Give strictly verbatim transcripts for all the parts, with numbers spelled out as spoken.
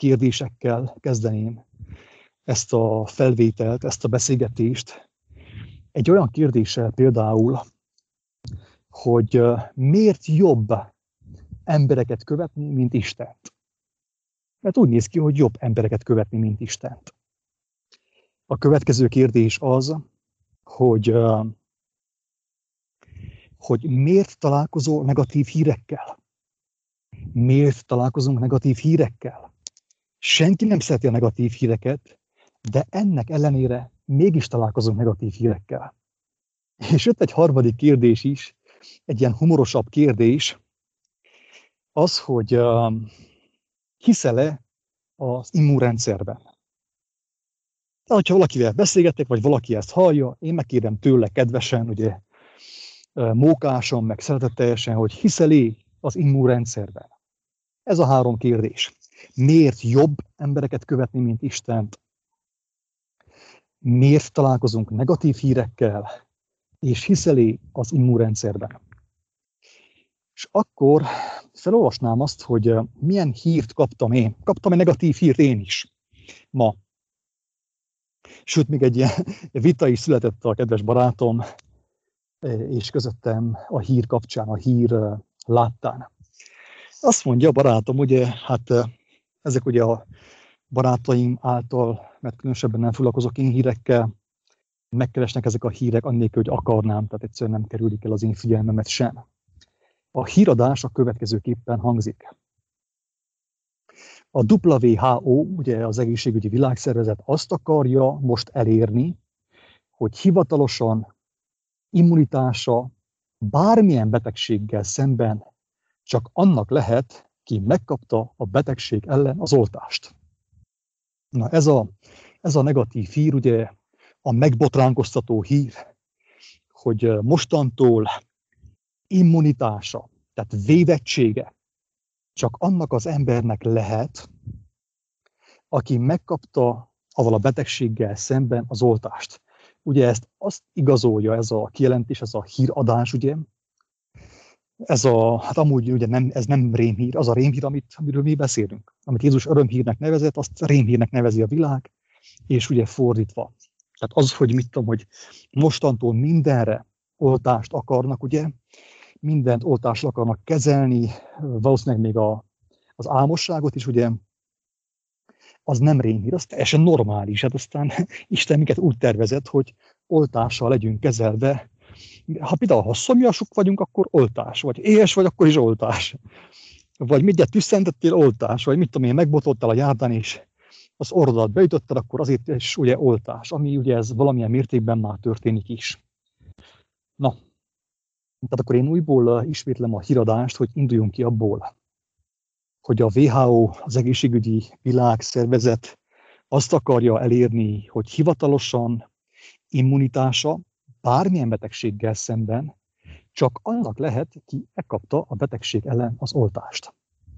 kérdésekkel kezdeném ezt a felvételt, ezt a beszélgetést. Egy olyan kérdéssel például, hogy miért jobb embereket követni, mint Istent? Mert úgy néz ki, hogy jobb embereket követni, mint Istent. A következő kérdés az, hogy, hogy miért találkozol negatív hírekkel? Miért találkozunk negatív hírekkel? Senki nem szereti a negatív híreket, de ennek ellenére mégis találkozunk negatív hírekkel. És jött egy harmadik kérdés is, egy ilyen humorosabb kérdés, az, hogy uh, hiszel-e az immunrendszerben? Tehát, ha valakivel beszélgetek, vagy valaki ezt hallja, én megkérdem tőle kedvesen, ugye, mókásan, meg szeretetteljesen, hogy hiszel-e az immunrendszerben? Ez a három kérdés. Miért jobb embereket követni, mint Istent? Miért találkozunk negatív hírekkel? És hiszel-e az immunrendszerben? És akkor felolvasnám azt, hogy milyen hírt kaptam én. Kaptam egy negatív hírt én is ma. Sőt, még egy ilyen vita is született a kedves barátom, és közöttem a hír kapcsán, a hír láttán. Azt mondja a barátom, ugye, hát ezek ugye a barátaim által, mert különösebben nem foglalkozok én hírekkel, megkeresnek ezek a hírek annélkül, hogy akarnám, tehát egyszerűen nem kerülik el az én figyelmemet sem. A híradás a következőképpen hangzik. A dupla vé há ó, ugye az Egészségügyi Világszervezet azt akarja most elérni, hogy hivatalosan immunitása bármilyen betegséggel szemben csak annak lehet, ki megkapta a betegség ellen az oltást. Na ez a, ez a negatív hír, ugye a megbotránkoztató hír, hogy mostantól immunitása, tehát védettsége csak annak az embernek lehet, aki megkapta avval a betegséggel szemben az oltást. Ugye ezt azt igazolja ez a kijelentés, ez a híradás, ugye. Ez a, hát amúgy ugye nem, ez nem rémhír, az a rémhír, amit, amiről mi beszélünk. Amit Jézus örömhírnek nevezett, azt rémhírnek nevezi a világ, és ugye fordítva. Tehát az, hogy mit tudom, hogy mostantól mindenre oltást akarnak, ugye, mindent oltással akarnak kezelni, valószínűleg még a, az álmosságot is, ugye, az nem rémhír, az teljesen normális. Hát aztán Isten minket úgy tervezett, hogy oltással legyünk kezelve. Ha például ha szomjasok vagyunk, akkor oltás, vagy éhes vagy, akkor is oltás. Vagy mindjárt tüsszentettél, oltás, vagy mit tudom én, megbotottál a járdán, és az orrodat beütötted, akkor azért is ugye oltás, ami ugye ez valamilyen mértékben már történik is. Na, tehát akkor én újból ismétlem a híradást, hogy induljunk ki abból, hogy a vé há ó, az Egészségügyi Világszervezet azt akarja elérni, hogy hivatalosan immunitása bármilyen betegséggel szemben csak annak lehet, ki megkapta a betegség ellen az oltást.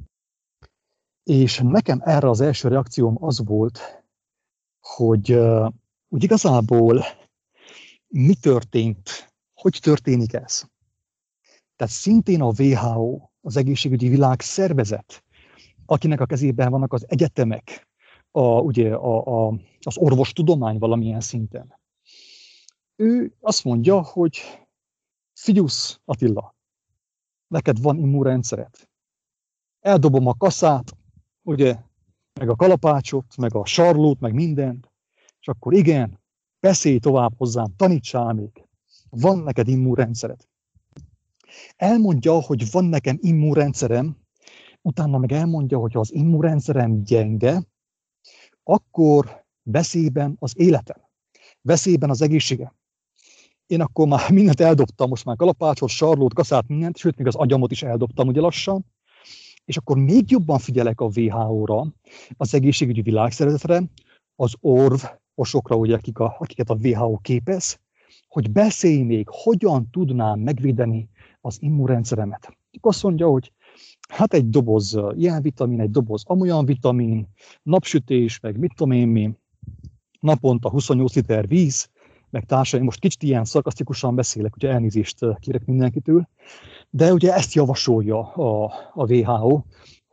És nekem erre az első reakcióm az volt, hogy uh, úgy igazából mi történt, hogy történik ez. Tehát szintén a vé há ó, az Egészségügyi Világszervezet, akinek a kezében vannak az egyetemek, a, ugye a, a, az orvostudomány valamilyen szinten. Ő azt mondja, hogy figyusz, Attila, neked van immunrendszered. Eldobom a kaszát, ugye, meg a kalapácsot, meg a sarlót, meg mindent, és akkor igen, beszélj tovább hozzám, tanítsál még. Van neked immunrendszered. Elmondja, hogy van nekem immunrendszerem, utána meg elmondja, hogy ha az immunrendszerem gyenge, akkor veszélyben az életem, veszélyben az egészségem. Én akkor már mindent eldobtam, most már kalapácsot, sarlót, kaszát, mindent, sőt, még az agyamot is eldobtam ugye lassan, és akkor még jobban figyelek a vé há ó-ra, az Egészségügyi Világszervezetre, az orvosokra, ugye, akik a, akiket a vé há ó képez, hogy beszélj még, hogyan tudnám megvédeni az immunrendszeremet. Azt mondja, hogy hát egy doboz ilyen vitamin, egy doboz amolyan vitamin, napsütés, meg mit tudom én mi, naponta huszonnyolc liter víz, meg társaim, most kicsit ilyen szarkasztikusan beszélek, ugye elnézést kérek mindenkitől, de ugye ezt javasolja a, a vé há ó, hogy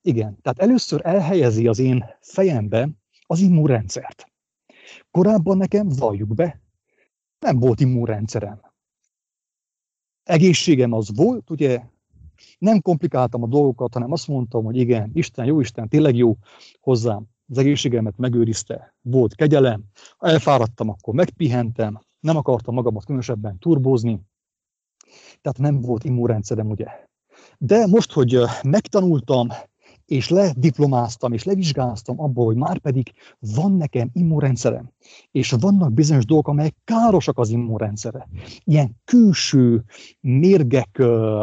Igen, tehát először elhelyezi az én fejembe az immunrendszert. Korábban nekem, valljuk be, nem volt immunrendszerem. Egészségem az volt, ugye, nem komplikáltam a dolgokat, hanem azt mondtam, hogy igen, Isten, jó Isten, tényleg jó hozzám. Az egészségemet megőrizte, volt kegyelem, ha elfáradtam, akkor megpihentem, nem akartam magamat különösebben turbózni, tehát nem volt immunrendszerem, ugye. De most, hogy megtanultam, és lediplomáztam, és levizsgáztam abból, hogy már pedig van nekem immunrendszerem, és vannak bizonyos dolgok, amelyek károsak az immunrendszere. Ilyen külső mérgek, ö,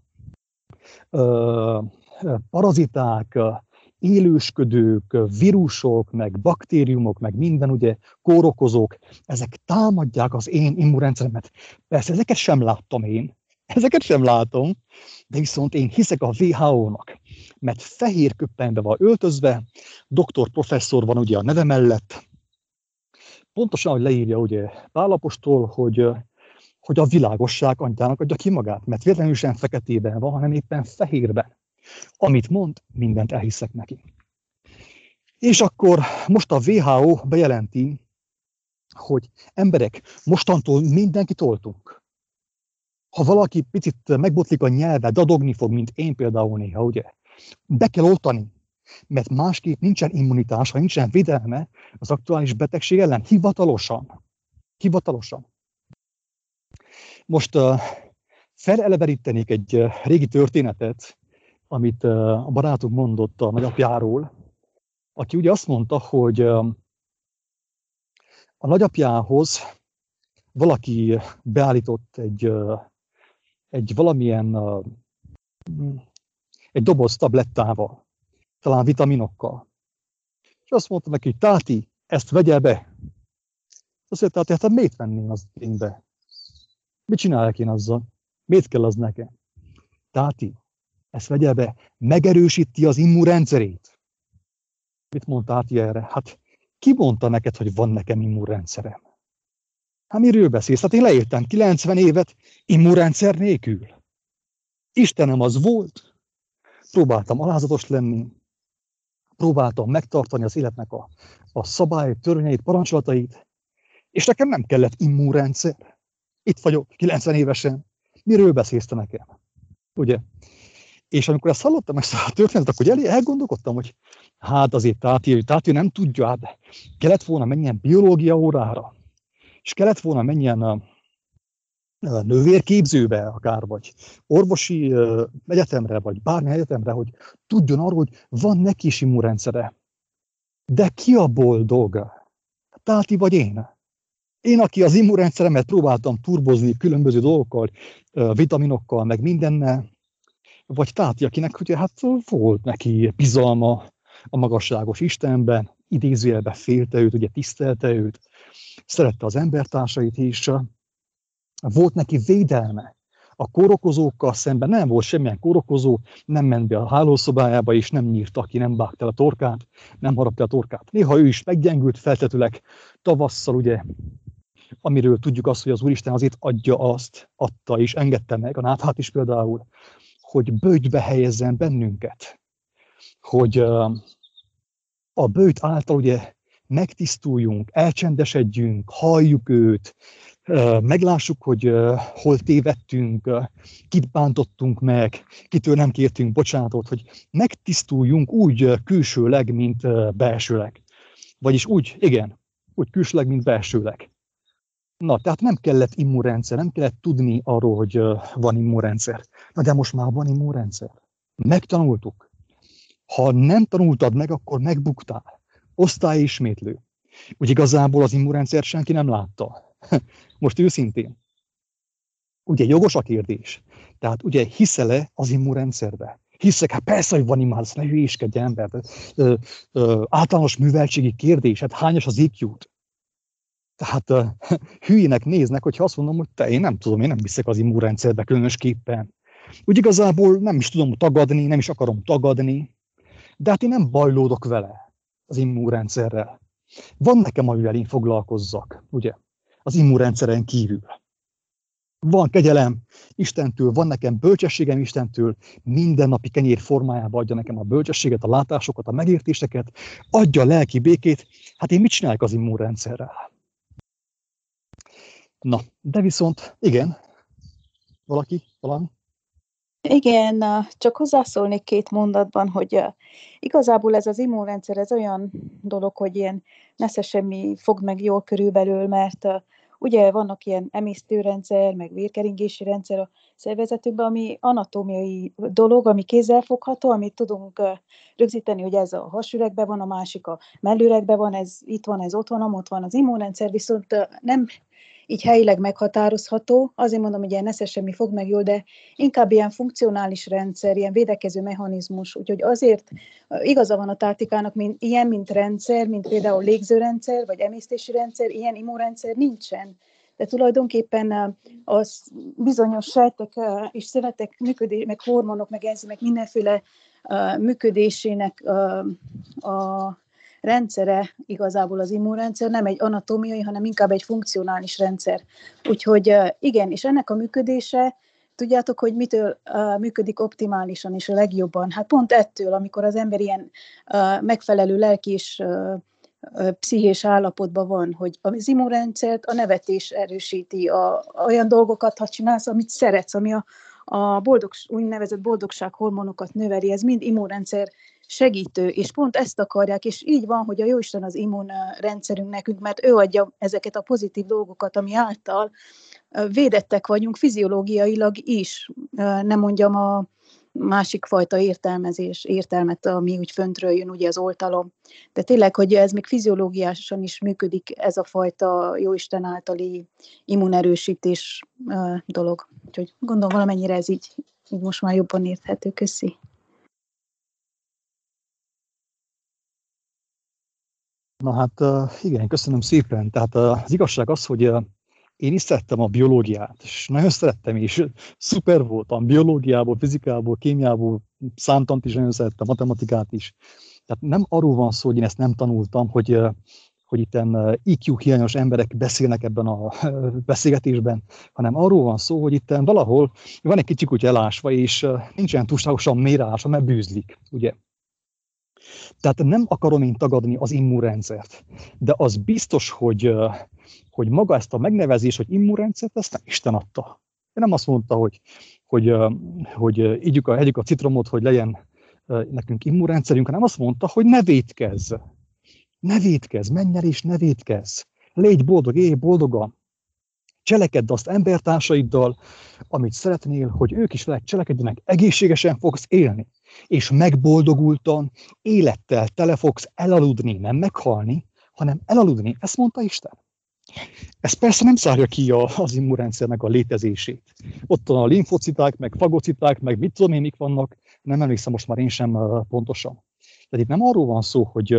ö, paraziták, élősködők, vírusok, meg baktériumok, meg minden, ugye, kórokozók, ezek támadják az én immunrendszeremet. Persze ezeket sem láttam én, ezeket sem látom, de viszont én hiszek a vé há ó-nak, mert fehér köppenybe van öltözve, doktor professzor van ugye a neve mellett, pontosan, hogy leírja ugye Pál apostol, hogy, hogy a világosság anyjának adja ki magát, mert véletlenül sem feketében van, hanem éppen fehérben. Amit mond, mindent elhiszek neki. És akkor most a vé há ó bejelenti, hogy emberek, mostantól mindenkit oltunk. Ha valaki picit megbotlik a nyelve, dadogni fog, mint én például néha, ugye? Be kell oltani, mert másképp nincsen immunitás, ha nincsen védelme az aktuális betegség ellen, hivatalosan. Hivatalosan. Most uh, felelevenítenék egy uh, régi történetet, amit uh, a barátunk mondott a nagyapjáról, aki ugye azt mondta, hogy uh, a nagyapjához valaki beállított egy, uh, egy valamilyen uh, egy doboz tablettával, talán vitaminokkal. És azt mondta neki, hogy táti, ezt vegye be. Azt mondta, táti, hát miért venném az én be? Mit csináljak én azzal? Miért kell az nekem? Táti, ezt vegye be, megerősíti az immunrendszerét. Mit mondta táti erre? Hát ki mondta neked, hogy van nekem immunrendszerem? Hát miről beszélsz? Hát én leéltem kilencven évet immunrendszer nélkül. Istenem az volt. Próbáltam alázatos lenni, próbáltam megtartani az életnek a, a szabályt, törvényeit, parancsolatait, és nekem nem kellett immunrendszer. Itt vagyok, kilencven évesen. Miről beszélsz te nekem? Ugye? És amikor ezt hallottam, ezt a történetet, akkor elé elgondolkodtam, hogy hát azért táti, táti nem tudja, hát kellett volna menjen biológia órára, és kellett volna menjen a, a nővérképzőbe akár, vagy orvosi uh, egyetemre, vagy bármilyen egyetemre, hogy tudjon arról, hogy van neki is immunrendszere. De ki a boldog? Táti vagy én? Én, aki az immunrendszeremet próbáltam turbozni különböző dolgokkal, uh, vitaminokkal, meg mindennel, vagy táti, akinek ugye hát volt neki bizalma a magasságos Istenben, idézőjelben félte őt, ugye tisztelte őt, szerette az embertársait is, volt neki védelme. A kórokozókkal szemben nem volt semmilyen kórokozó, nem ment be a hálószobájába, és nem nyírta ki, nem vágta el a torkát, nem harapta a torkát. Néha ő is meggyengült feltetőleg tavasszal, ugye, amiről tudjuk azt, hogy az Úristen azért adja azt, adta és engedte meg, a náthát is például, hogy böjtbe helyezzen bennünket. Hogy uh, a böjt által ugye megtisztuljunk, elcsendesedjünk, halljuk őt, uh, meglássuk, hogy uh, hol tévedtünk, uh, kit bántottunk meg, kitől nem kértünk bocsánatot, hogy megtisztuljunk úgy uh, külsőleg, mint uh, belsőleg. Vagyis úgy, igen, úgy külsőleg, mint belsőleg. Na, tehát nem kellett immunrendszer, nem kellett tudni arról, hogy uh, van immunrendszer. Na, de most már van immunrendszer. Megtanultuk. Ha nem tanultad meg, akkor megbuktál. Osztályismétlő. Úgy igazából az immunrendszer senki nem látta. Most őszintén. Ugye jogos a kérdés. Tehát ugye hiszel-e az immunrendszerbe? Hiszek, hát persze, hogy van immunrendszer, ezt ne hülyéskedj ember. Ö, ö, általános műveltségi kérdés, hát hányas az í kjú-t? Tehát uh, hülyének néznek, hogyha azt mondom, hogy te, én nem tudom, én nem hiszek az immunrendszerbe különösképpen. Úgy igazából nem is tudom tagadni, nem is akarom tagadni, de hát én nem bajlódok vele, az immunrendszerrel. Van nekem, amivel én foglalkozzak, ugye, az immunrendszeren kívül. Van kegyelem Istentől, van nekem bölcsességem Istentől, mindennapi kenyér formájába adja nekem a bölcsességet, a látásokat, a megértéseket, adja a lelki békét. Hát én mit csinálják az immunrendszerrel? Na, de viszont, igen, valaki, valami? Igen, csak hozzászólnék két mondatban, hogy igazából ez az immunrendszer, ez olyan dolog, hogy ilyen nesze semmi fogd meg jól körülbelül, mert ugye vannak ilyen emésztőrendszer, meg vérkeringési rendszer a szervezetünkben, ami anatómiai dolog, ami kézzelfogható, amit tudunk rögzíteni, hogy ez a hasüregben van, a másik a mellüregben van, ez itt van, ez ott van, ott van. Az immunrendszer viszont nem így helyileg meghatározható, azért mondom, hogy ilyen nesze semmi fog meg jól, de inkább ilyen funkcionális rendszer, ilyen védekező mechanizmus, úgyhogy azért igaza van a Tátikának, mint, ilyen, mint rendszer, mint például légzőrendszer, vagy emésztési rendszer, ilyen immunrendszer nincsen. De tulajdonképpen az bizonyos sejtek és szövetek működés, meg hormonok, meg enzimek mindenféle működésének a rendszere igazából az immunrendszer, nem egy anatómiai, hanem inkább egy funkcionális rendszer. Úgyhogy igen, és ennek a működése, tudjátok, hogy mitől uh, működik optimálisan és a legjobban? Hát pont ettől, amikor az ember ilyen uh, megfelelő lelki és uh, uh, pszichés állapotban van, hogy az immunrendszert a nevetés erősíti, a, olyan dolgokat, ha csinálsz, amit szeretsz, ami a, a boldog, úgynevezett boldogsághormonokat növeli, ez mind immunrendszer segítő, és pont ezt akarják, és így van, hogy a Jóisten az immunrendszerünk nekünk, mert ő adja ezeket a pozitív dolgokat, ami által védettek vagyunk fiziológiailag is, nem mondjam a másik fajta értelmezés, értelmet, ami úgy föntről jön, ugye az oltalom. De tényleg, hogy ez még fiziológiásan is működik, ez a fajta Jóisten általi immunerősítés dolog. Úgyhogy gondolom valamennyire ez így, így most már jobban érthető. Köszi. Na hát igen, köszönöm szépen. Tehát az igazság az, hogy én is szerettem a biológiát, és nagyon szerettem, és szuper voltam biológiából, fizikából, kémiából, számtant is nagyon szerettem, matematikát is. Tehát nem arról van szó, hogy én ezt nem tanultam, hogy, hogy itten í kú hiányos emberek beszélnek ebben a beszélgetésben, hanem arról van szó, hogy itten valahol van egy kicsit úgy elásva, és nincsen túlságosan mérálásva, mert bűzlik, ugye? Tehát nem akarom én tagadni az immunrendszert, de az biztos, hogy, hogy maga ezt a megnevezés, hogy immunrendszert, ezt nem Isten adta. Nem azt mondta, hogy, hogy, hogy ígyük a, hegyük a citromot, hogy legyen nekünk immunrendszerünk, hanem azt mondta, hogy ne vétkezz. Ne vétkezz, menj el és ne vétkezz. Légy boldog, élj boldogan. Cselekedd azt embertársaiddal, amit szeretnél, hogy ők is veled cselekedjenek, egészségesen fogsz élni. És megboldogultan, élettel tele fogsz elaludni, nem meghalni, hanem elaludni. Ezt mondta Isten. Ez persze nem zárja ki az immunrendszernek a létezését. Ott van a limfociták, meg fagociták, meg mit tudom én, mik vannak, nem emlékszem most már én sem pontosan. Tehát itt nem arról van szó, hogy,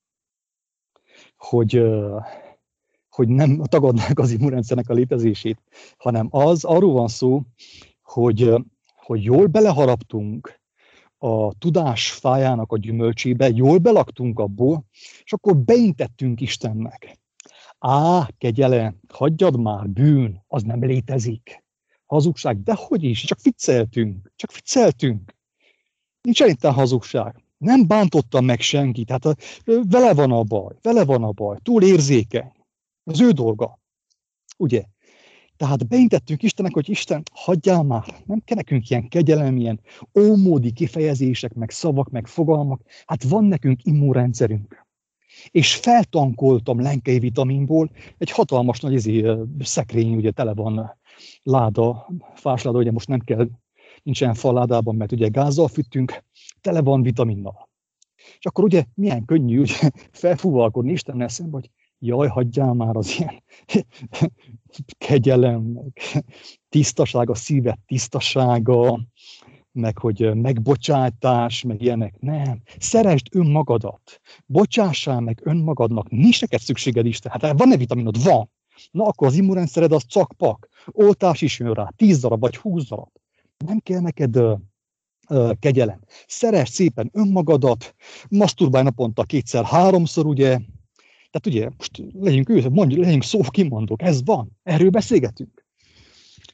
hogy, hogy nem tagadnák az immunrendszernek a létezését, hanem az, arról van szó, hogy, hogy jól beleharaptunk a tudás fájának a gyümölcsébe, jól belaktunk abból, és akkor beintettünk Istennek. Á, kegyelem, hagyjad már, bűn, az nem létezik. Hazugság, dehogy is, csak vicceltünk, csak vicceltünk. Nincs elitten hazugság. Nem bántottam meg senkit, hát vele van a baj, vele van a baj, túl érzékeny. Az ő dolga, ugye? Tehát beintettünk Istennek, hogy Isten, hagyjál már, nem kell nekünk ilyen kegyelem, ilyen ómódi kifejezések, meg szavak, meg fogalmak, hát van nekünk immunrendszerünk. És feltankoltam lenkei vitaminból, egy hatalmas nagy izé, szekrény, ugye tele van láda, fásláda, ugye most nem kell, nincsen faládában, mert ugye gázzal fűtünk, tele van vitaminnal. És akkor ugye milyen könnyű ugye, felfúvalkodni Istennel szemben, hogy jaj, hagyjál már az ilyen kegyelem, meg tisztaság, a szíved tisztasága, meg hogy megbocsátás, meg ilyenek. Nem. Szeresd önmagadat. Bocsássál meg önmagadnak. Nincs neked szükséged Isten. Hát van-e vitaminod? Van. Na akkor az immunrendszered az cakpak. Oltás is jön rá. Tíz darab vagy húsz darab. Nem kell neked uh, uh, kegyelem. Szeresd szépen önmagadat. Maszturbálj naponta kétszer, háromszor, ugye. Tehát ugye, most legyünk őszintén, mondjuk, legyünk szó kimondók, ez van, erről beszélgetünk.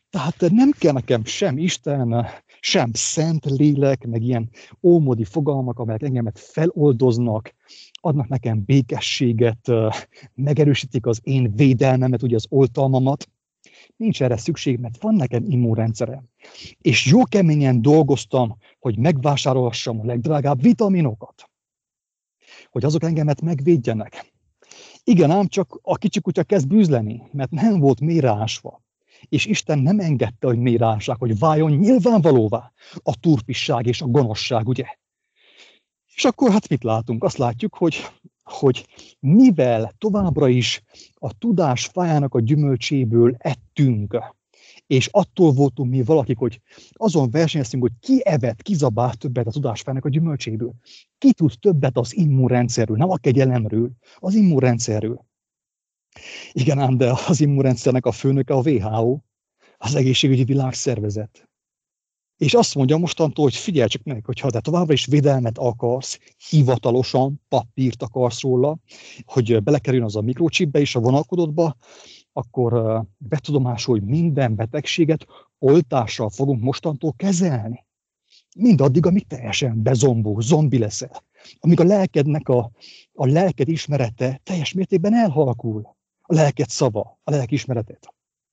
Tehát nem kell nekem sem Isten, sem szent lélek, meg ilyen ómodi fogalmak, amelyek engemet feloldoznak, adnak nekem békességet, megerősítik az én védelmemet, ugye az oltalmamat. Nincs erre szükség, mert van nekem immunrendszerem. És jó keményen dolgoztam, hogy megvásárolhassam a legdrágább vitaminokat, hogy azok engemet megvédjenek. Igen, ám csak a kicsi kutya kezd bűzleni, mert nem volt mélyre ásva. És Isten nem engedte, hogy mélyre ássák, hogy váljon nyilvánvalóvá a turpisság és a gonoszság, ugye? És akkor hát mit látunk? Azt látjuk, hogy, hogy mivel továbbra is a tudás fájának a gyümölcséből ettünk, és attól voltunk mi valakik, hogy azon versenyeztünk, hogy ki evett, ki zabált többet a tudás fájának a gyümölcséből. Ki tud többet az immunrendszerről, nem a kegyelemről, az immunrendszerről. Igen ám, de az immunrendszernek a főnöke a dupla vé há ó, az Egészségügyi Világszervezet. És azt mondja mostantól, hogy figyelj csak meg, hogyha te továbbra is védelmet akarsz, hivatalosan papírt akarsz róla, hogy belekerüljön az a mikrochipbe és a vonalkododba, akkor betudomásul, hogy minden betegséget oltással fogunk mostantól kezelni. Mindaddig, amíg teljesen bezombó, zombi leszel. Amíg a lelkednek a, a lelked ismerete teljes mértékben elhalkul. A lelked szava, a lelki ismeretet.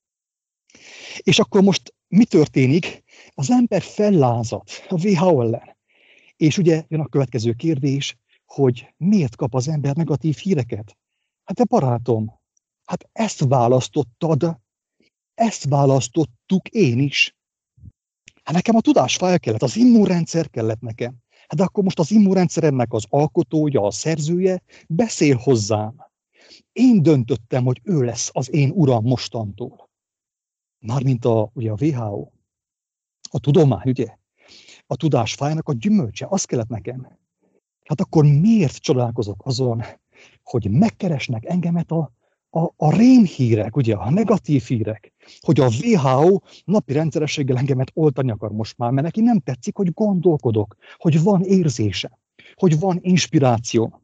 És akkor most mi történik? Az ember fellázad a dupla vé há ó ellen. És ugye jön a következő kérdés, hogy miért kap az ember negatív híreket? Hát de barátom, hát ezt választottad, ezt választottuk én is. Hát nekem a tudásfája kellett, az immunrendszer kellett nekem. Hát de akkor most az immunrendszeremnek az alkotója, a szerzője beszél hozzám. Én döntöttem, hogy ő lesz az én uram mostantól. Mármint a, ugye a dupla vé há ó, a tudomány, ugye? A tudás fájának a gyümölcse, az kellett nekem. Hát akkor miért csodálkozok azon, hogy megkeresnek engemet a, a, a rémhírek, ugye, a negatív hírek, hogy a dupla vé há ó napi rendszerességgel engemet oltani akar most már, mert neki nem tetszik, hogy gondolkodok, hogy van érzésem, hogy van inspirációm,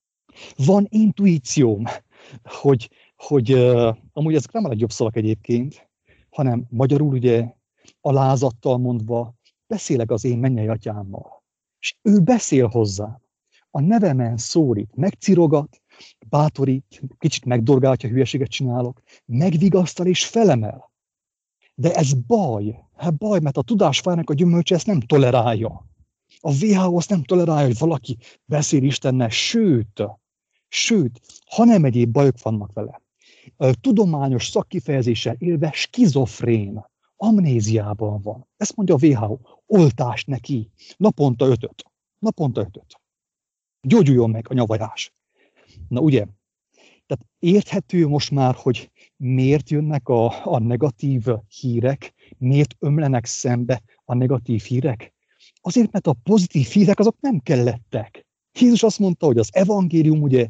van intuícióm, hogy, hogy uh, amúgy ezek nem a legjobb szavak egyébként, hanem magyarul ugye alázattal mondva beszélek az én mennyei atyámmal. És ő beszél hozzám. A nevemen szólít, megcirogat, bátorít, kicsit megdorgálja, ha hülyeséget csinálok, megvigasztal és felemel. De ez baj. Hát baj, mert a tudásfájának a gyümölcse ezt nem tolerálja. A dupla vé há ó azt nem tolerálja, hogy valaki beszél Istennel, sőt, sőt, hanem egyéb bajok vannak vele. Tudományos szakkifejezéssel élve skizofrén, amnéziában van. Ezt mondja a dupla vé há ó. Oltást neki. Naponta ötöt. Naponta ötöt. Gyógyuljon meg a nyavajás. Na ugye? Tehát érthető most már, hogy miért jönnek a, a negatív hírek, miért ömlenek szembe a negatív hírek? Azért, mert a pozitív hírek azok nem kellettek. Jézus azt mondta, hogy az evangélium ugye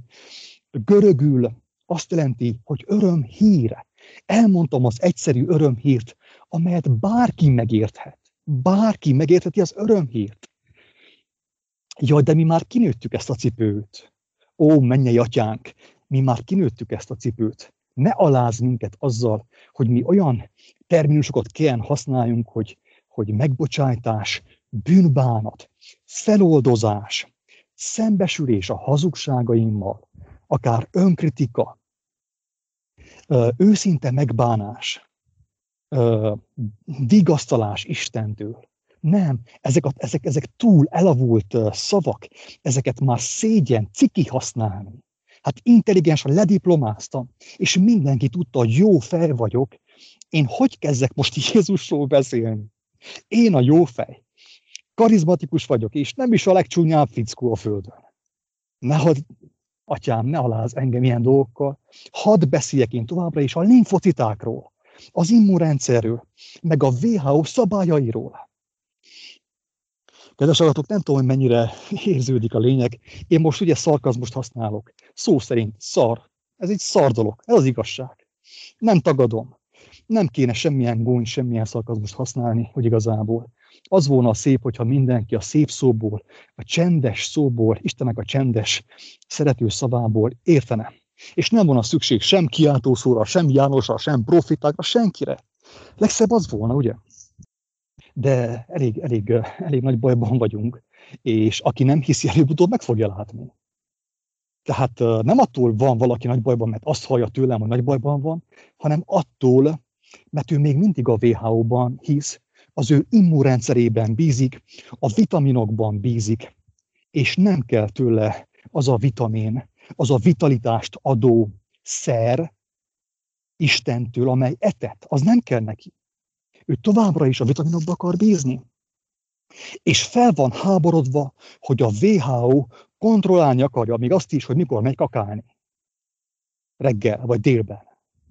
görögül azt jelenti, hogy örömhír. Elmondtam az egyszerű örömhírt, amelyet bárki megérthet. Bárki megértheti az örömhírt. Jaj, de mi már kinőttük ezt a cipőt. Ó, mennyei atyánk, mi már kinőttük ezt a cipőt. Ne alázz minket azzal, hogy mi olyan terminusokat kell használjunk, hogy, hogy megbocsájtás, bűnbánat, feloldozás, szembesülés a hazugságaimmal, akár önkritika, őszinte megbánás, vigasztalás Istentől. Nem, ezek, a, ezek, ezek túl elavult szavak, ezeket már szégyen, ciki használni. Hát intelligensen lediplomáztam, és mindenki tudta, hogy jó fej vagyok. Én hogy kezdek most Jézusról beszélni? Én a jó fej. Karizmatikus vagyok, és nem is a legcsúnyább fickó a földön. Nehogy, atyám, ne alázz engem ilyen dolgokkal. Hadd beszéljek én továbbra is a limfocitákról, az immunrendszerről, meg a dupla vé há ó szabályairól. Kedves hallgatók, nem tudom, hogy mennyire érződik a lényeg. Én most ugye szarkazmust használok. Szó szerint szar. Ez egy szar dolog. Ez az igazság. Nem tagadom. Nem kéne semmilyen góny, semmilyen szarkazmust használni, hogy igazából. Az volna a szép, hogyha mindenki a szép szóból, a csendes szóból, Istennek a csendes, szerető szavából értene. És nem volna szükség sem kiáltószóra, sem Jánosra, sem profitákra, senkire. Legszebb az volna, ugye? De elég, elég, elég nagy bajban vagyunk, és aki nem hiszi, előbb-utóbb meg fogja látni. Tehát nem attól van valaki nagy bajban, mert azt hallja tőlem, hogy nagy bajban van, hanem attól, mert ő még mindig a vé há ó-ban hisz, az ő immunrendszerében bízik, a vitaminokban bízik, és nem kell tőle az a vitamin, az a vitalitást adó szer Istentől, amely etett, az nem kell neki. Ő továbbra is a vitaminokba akar bízni. És fel van háborodva, hogy a vé há ó kontrollálni akarja még azt is, hogy mikor megy kakálni. Reggel vagy délben.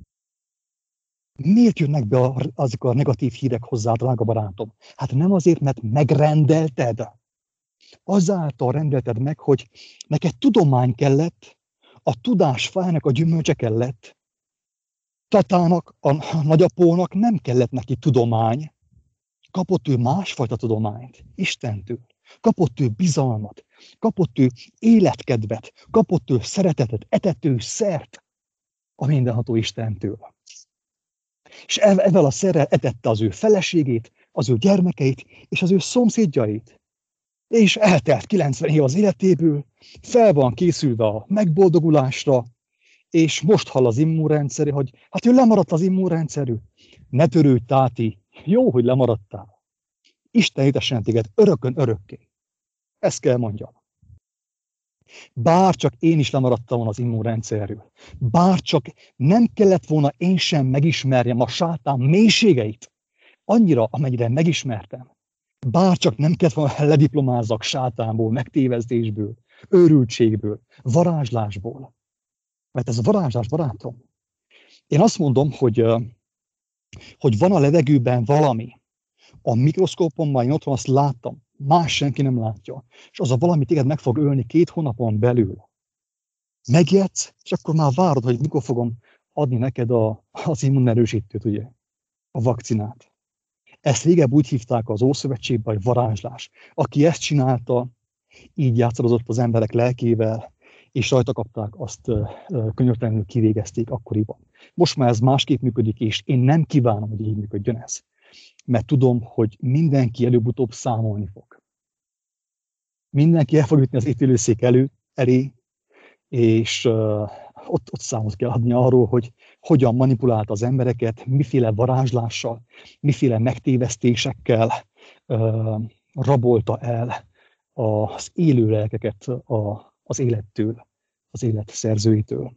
Miért jönnek be a, azok a negatív hírek hozzá, drága barátom? Hát nem azért, mert megrendelted. Azáltal rendelted meg, hogy neked tudomány kellett, a tudás fájának a gyümölcse kellett. Tatának, a nagyapónak nem kellett neki tudomány. Kapott ő másfajta tudományt Istentől. Kapott ő bizalmat, kapott ő életkedvet, kapott ő szeretetet, etető szert a mindenható Istentől. És ezzel a szerrel etette az ő feleségét, az ő gyermekeit és az ő szomszédjait. És eltelt kilencven év az életéből, fel van készülve a megboldogulásra, és most hall az immunrendszerű, hogy hát ő lemaradt az immunrendszerű. Ne törődj, táti, jó, hogy lemaradtál. Isten étessen téged örökön örökké. Ezt kell mondjam. Bár csak én is lemaradtam volna az immunrendszerről, bár csak nem kellett volna én sem megismerjem a sátán mélységeit, annyira, amennyire megismertem, bár csak nem kellett volna lediplomázzak sátánból, megtévesztésből, őrültségből, varázslásból. Mert ez a varázslás, barátom. Én azt mondom, hogy, hogy van a levegőben valami. A mikroszkópommal én otthon azt láttam, más senki nem látja. És az a valami téged meg fog ölni két hónapon belül. Megjegysz, és akkor már várod, hogy mikor fogom adni neked a, az immunerősítőt, ugye? A vakcinát. Ezt régebb úgy hívták az Ószövetségben, hogy varázslás. Aki ezt csinálta, így játszadozott az emberek lelkével, és rajta kapták, azt könyörtelenül kivégezték akkoriban. Most már ez másképp működik, és én nem kívánom, hogy így működjön ez. Mert tudom, hogy mindenki előbb-utóbb számolni fog. Mindenki el fog jutni az ítélőszék elő, elé, és uh, ott, ott számot kell adni arról, hogy hogyan manipulálta az embereket, miféle varázslással, miféle megtévesztésekkel uh, rabolta el az élő lelkeket a, az élettől, az élet szerzőitől.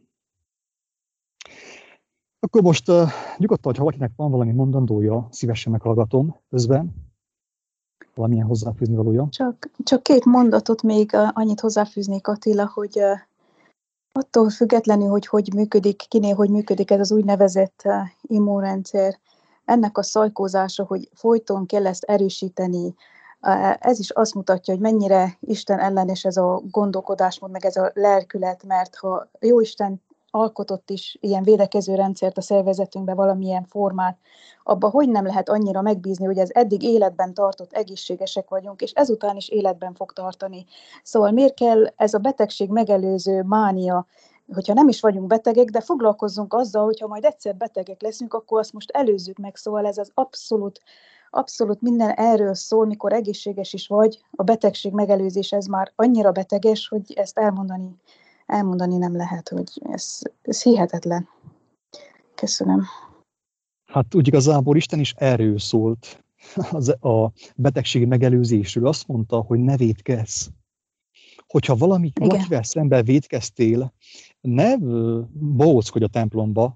Akkor most uh, nyugodtan, ha valakinek van valami mondandója, szívesen meghallgatom közben. Valamilyen hozzáfűzni valója. Csak, csak két mondatot még uh, annyit hozzáfűznék, Attila, hogy uh, attól függetlenül, hogy hogy működik, kinél hogy működik ez az úgynevezett uh, immunrendszer, ennek a szajkózása, hogy folyton kell ezt erősíteni, uh, ez is azt mutatja, hogy mennyire Isten ellenes ez a gondolkodásmód, meg ez a lelkület, mert ha Jóisten alkotott is ilyen védekező rendszert a szervezetünkbe, valamilyen formát, abba hogy nem lehet annyira megbízni, hogy ez eddig életben tartott, egészségesek vagyunk, és ezután is életben fog tartani. Szóval miért kell ez a betegség megelőző mánia, hogyha nem is vagyunk betegek, de foglalkozzunk azzal, hogyha majd egyszer betegek leszünk, akkor azt most előzzük meg. Szóval ez az abszolút, abszolút minden erről szól, mikor egészséges is vagy, a betegség megelőzés ez már annyira beteges, hogy ezt elmondani Elmondani nem lehet, hogy ez, ez hihetetlen. Köszönöm. Hát úgy igazából Isten is erről szólt az, a betegség megelőzésről. Azt mondta, hogy ne vétkezz. Hogyha valami, valakivel szemben vétkeztél, ne bohóckodj a templomba,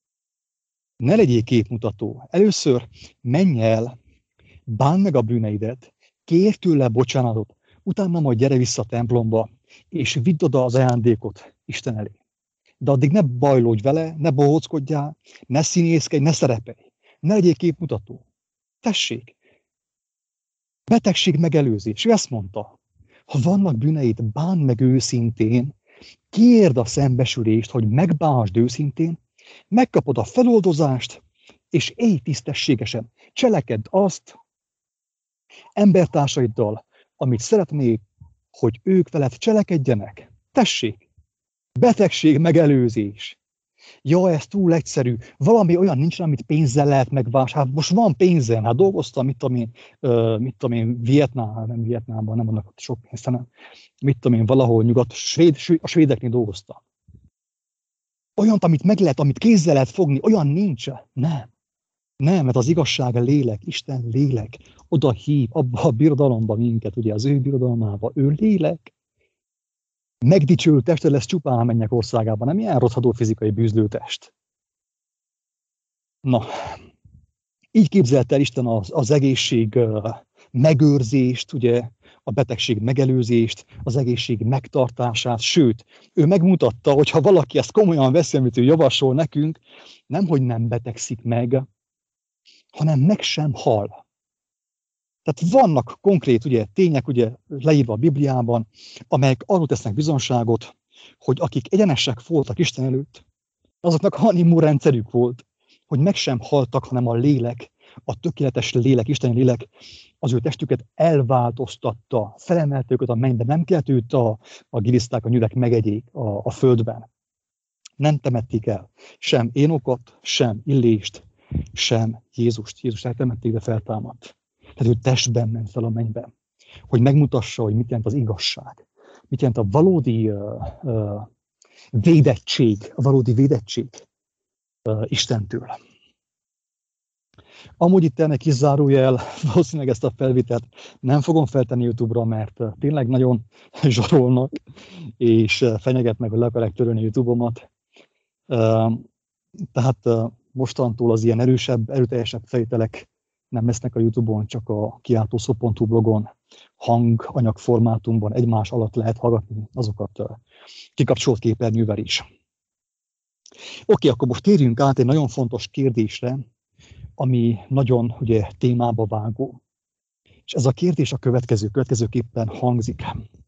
ne legyél képmutató. Először menj el, bánd meg a bűneidet, kérj tőle bocsánatot, utána majd gyere vissza a templomba, és vidd oda az ajándékot Isten elé. De addig ne bajlódj vele, ne bohóckodjál, ne színészkedj, ne szerepelj, ne legyél képmutató. Tessék! Betegség megelőzés. Ő ezt mondta. Ha vannak bűneid, bánd meg őszintén, kérd a szembesülést, hogy megbántsd őszintén, megkapod a feloldozást, és élj tisztességesen. Cselekedd azt embertársaiddal, amit szeretnék, hogy ők veled cselekedjenek. Tessék! Betegség megelőzés. Ja, ez túl egyszerű. Valami olyan nincs, amit pénzzel lehet megvásárolni. Hát most van pénzem, hát dolgoztam, mit tudom én, uh, mit tudom én, Vietnám, nem Vietnámban, nem vannak ott sok pénzt, hanem mit tudom én, valahol nyugat, svéd, a svédeknél dolgoztam. Olyan, amit meg lehet, amit kézzel lehet fogni, olyan nincs. Nem. Nem, mert az igazság a lélek, Isten lélek, oda hív, abba a birodalomba minket, ugye az ő birodalmába, ő lélek. Megdicsőült testre lesz csupán a mennyek országában, nem ilyen rothadó fizikai bűzlőtest. Na, így képzelte el Isten az, az egészség megőrzést, ugye, a betegség megelőzést, az egészség megtartását, sőt, ő megmutatta, hogy ha valaki ezt komolyan veszi, amit ő javasol nekünk, nemhogy nem betegszik meg, hanem meg sem hal. Tehát vannak konkrét ugye, tények ugye, leírva a Bibliában, amelyek arról tesznek bizonságot, hogy akik egyenesek voltak Isten előtt, azoknak olyan immunrendszerük volt, hogy meg sem haltak, hanem a lélek, a tökéletes lélek, isteni lélek az ő testüket elváltoztatta, felemelte őket a mennybe, nem kellett őt a, a giliszták, a nyürek megegyék a, a földben. Nem temették el sem Énokot, sem Illést, sem Jézust. Jézust eltemették, de feltámadt. Tehát ő testben ment fel a mennybe, hogy megmutassa, hogy mit jelent az igazság. Mit jelent a valódi uh, uh, védettség, a valódi védettség uh, Istentől. Amúgy itt ennek kis zárójel, valószínűleg ezt a felvételt nem fogom feltenni YouTube-ra, mert uh, tényleg nagyon zsarolnak, és uh, fenyegetnek, hogy le akarják törölni YouTube-omat. Uh, tehát uh, mostantól az ilyen erősebb, erőteljesebb felvételek nem lesznek a YouTube-on, csak a kiáltószó pont hu blogon, hanganyag formátumban egymás alatt lehet hallgatni azokat uh, kikapcsolt képernyővel is. Oké, akkor most térjünk át egy nagyon fontos kérdésre, ami nagyon ugye, témába vágó. És ez a kérdés a következő, következőképpen hangzik.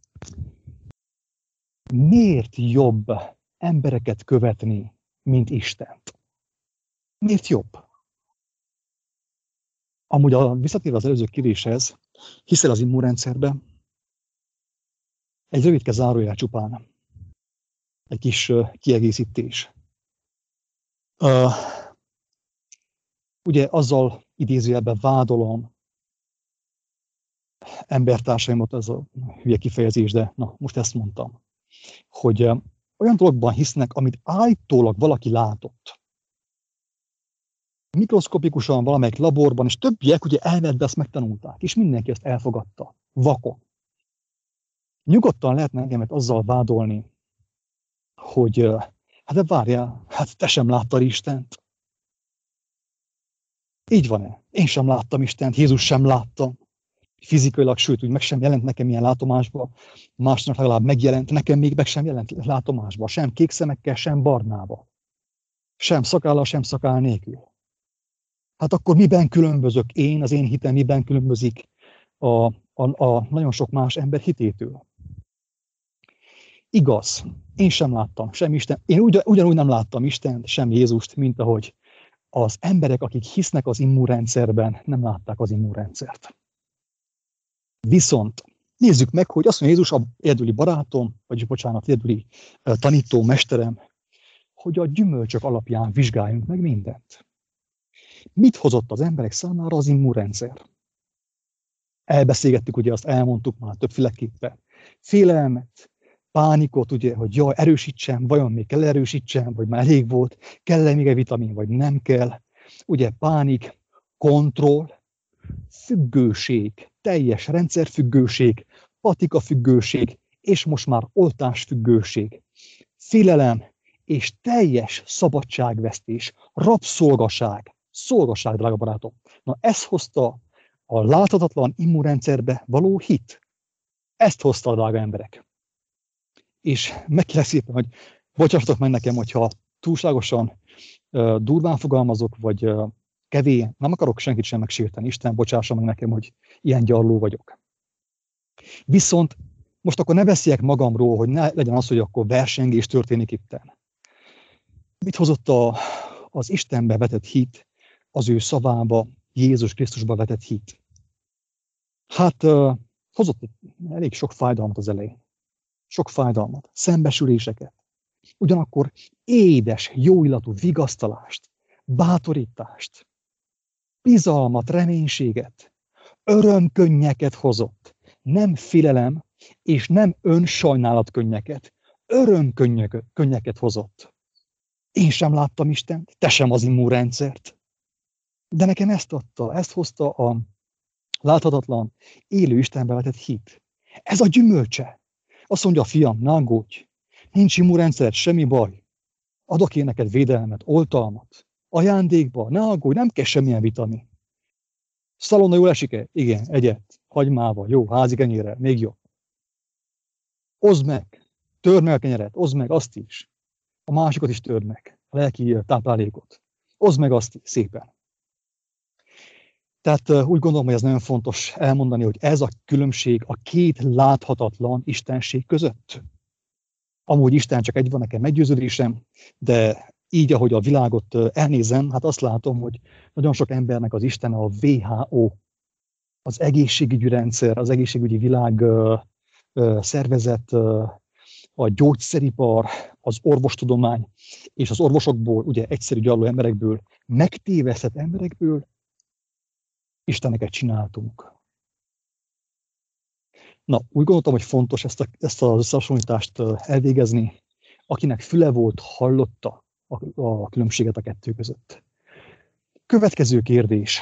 Miért jobb embereket követni, mint Istent? Miért jobb? Amúgy a, visszatérve az előző kérdéshez, hiszel az immunrendszerbe, egy rövidke zárójel csupán, egy kis uh, kiegészítés. Uh, ugye azzal idézőjelben vádolom embertársaimat, ez a hülye kifejezés, de na, most ezt mondtam, hogy uh, olyan dologban hisznek, amit állítólag valaki látott. Mikroszkopikusan valamelyik laborban, és többiek ugye elméletben azt megtanulták, és mindenki ezt elfogadta, vakon. Nyugodtan lehetne engemet azzal vádolni, hogy hát de várjál, hát te sem láttad Istent. Így van-e? Én sem láttam Istent, Jézus sem láttam. Fizikailag, sőt, úgy meg sem jelent nekem ilyen látomásba, másnak legalább megjelent, nekem még meg sem jelent látomásba, sem kék szemekkel, sem barnába. Sem szakállal, sem szakál nélkül. Hát akkor miben különbözök én, az én hitem miben különbözik a, a, a nagyon sok más ember hitétől? Igaz, én sem láttam sem Isten, én ugyan, ugyanúgy nem láttam Istent, sem Jézust, mint ahogy az emberek, akik hisznek az immunrendszerben, nem látták az immunrendszert. Viszont nézzük meg, hogy azt mondja Jézus, a egyedüli barátom, vagyis bocsánat, egyedüli tanító, mesterem, hogy a gyümölcsök alapján vizsgáljunk meg mindent. Mit hozott az emberek számára az immunrendszer? Elbeszélgettük, ugye azt elmondtuk már többféleképpen. Félelmet, pánikot, ugye, hogy jaj, erősítsem, vajon még kell erősítsem, vagy már elég volt, kell-e még egy vitamin, vagy nem kell. Ugye pánik, kontroll, függőség, teljes rendszerfüggőség, patikafüggőség, és most már oltásfüggőség. Félelem és teljes szabadságvesztés, rabszolgaság, szolgaság, drága barátom. Na, ezt hozta a láthatatlan immunrendszerbe való hit. Ezt hozta a drága emberek. És megkérlek szépen, hogy bocsássatok meg nekem, hogyha túlságosan uh, durván fogalmazok, vagy uh, kevén, nem akarok senkit sem megsérteni. Isten bocsássa meg nekem, hogy ilyen gyarló vagyok. Viszont most akkor ne beszéljek magamról, hogy ne legyen az, hogy akkor versengés történik itten. Mit hozott a, az Istenbe vetett hit, az ő szavába, Jézus Krisztusba vetett hit? Hát uh, hozott elég sok fájdalmat az elején. Sok fájdalmat, szembesüléseket. ugyanakkor édes, jó illatú vigasztalást, bátorítást, bizalmat, reménységet, örömkönnyeket hozott. Nem félelem és nem önsajnálatkönnyeket, örömkönnyeket hozott. Én sem láttam Istent, te sem az immunrendszert. De nekem ezt adta, ezt hozta a láthatatlan, élő Istenbe vetett hit. Ez a gyümölcse. Azt mondja, fiam, ne aggódj, nincs immunrendszert, semmi baj. Adok én neked védelmet, oltalmat, ajándékba, ne aggódj, nem kell semmilyen vitamin. Szalonna jól esik-e? Igen, egyet, hagymával, jó, házi kenyérrel, még jobb. Oszd meg, törd meg a kenyeret, oszd meg azt is. A másikat is törd meg, a lelki táplálékot. Oszd meg azt is, szépen. Tehát úgy gondolom, hogy ez nagyon fontos elmondani, hogy ez a különbség a két láthatatlan istenség között. Amúgy Isten csak egy van, nekem meggyőződésem, de így, ahogy a világot elnézem, hát azt látom, hogy nagyon sok embernek az Istene a vé há ó, az egészségügyi rendszer, az egészségügyi világ szervezet, a gyógyszeripar, az orvostudomány, és az orvosokból, ugye egyszerű gyarló emberekből, megtévesztett emberekből isteneket csináltunk. Na, úgy gondoltam, hogy fontos ezt, a, ezt az összehasonlítást elvégezni. Akinek füle volt, hallotta a, a különbséget a kettő között. Következő kérdés.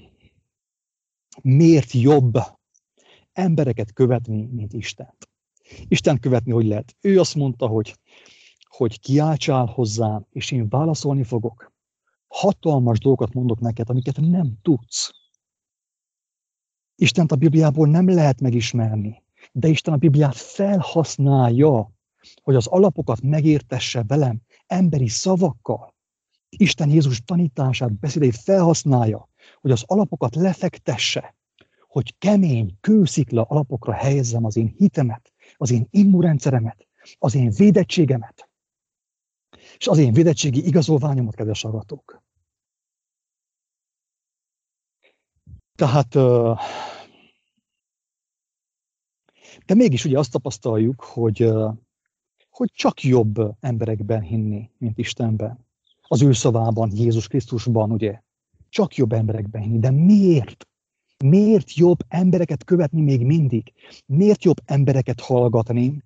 Miért jobb embereket követni, mint Istent? Isten követni hogy lehet? Ő azt mondta, hogy, hogy kiáltsál hozzám, és én válaszolni fogok. Hatalmas dolgokat mondok neked, amiket nem tudsz. Istent a Bibliából nem lehet megismerni, de Isten a Bibliát felhasználja, hogy az alapokat megértesse velem emberi szavakkal. Isten Jézus tanítását, beszédét felhasználja, hogy az alapokat lefektesse, hogy kemény, kőszikla alapokra helyezzem az én hitemet, az én immunrendszeremet, az én védettségemet, és az én védettségi igazolványomat, kedves hallgatók. Tehát, de mégis ugye azt tapasztaljuk, hogy, hogy csak jobb emberekben hinni, mint Istenben. Az ő szavában, Jézus Krisztusban, ugye, csak jobb emberekben hinni. De miért? Miért jobb embereket követni még mindig? Miért jobb embereket hallgatni,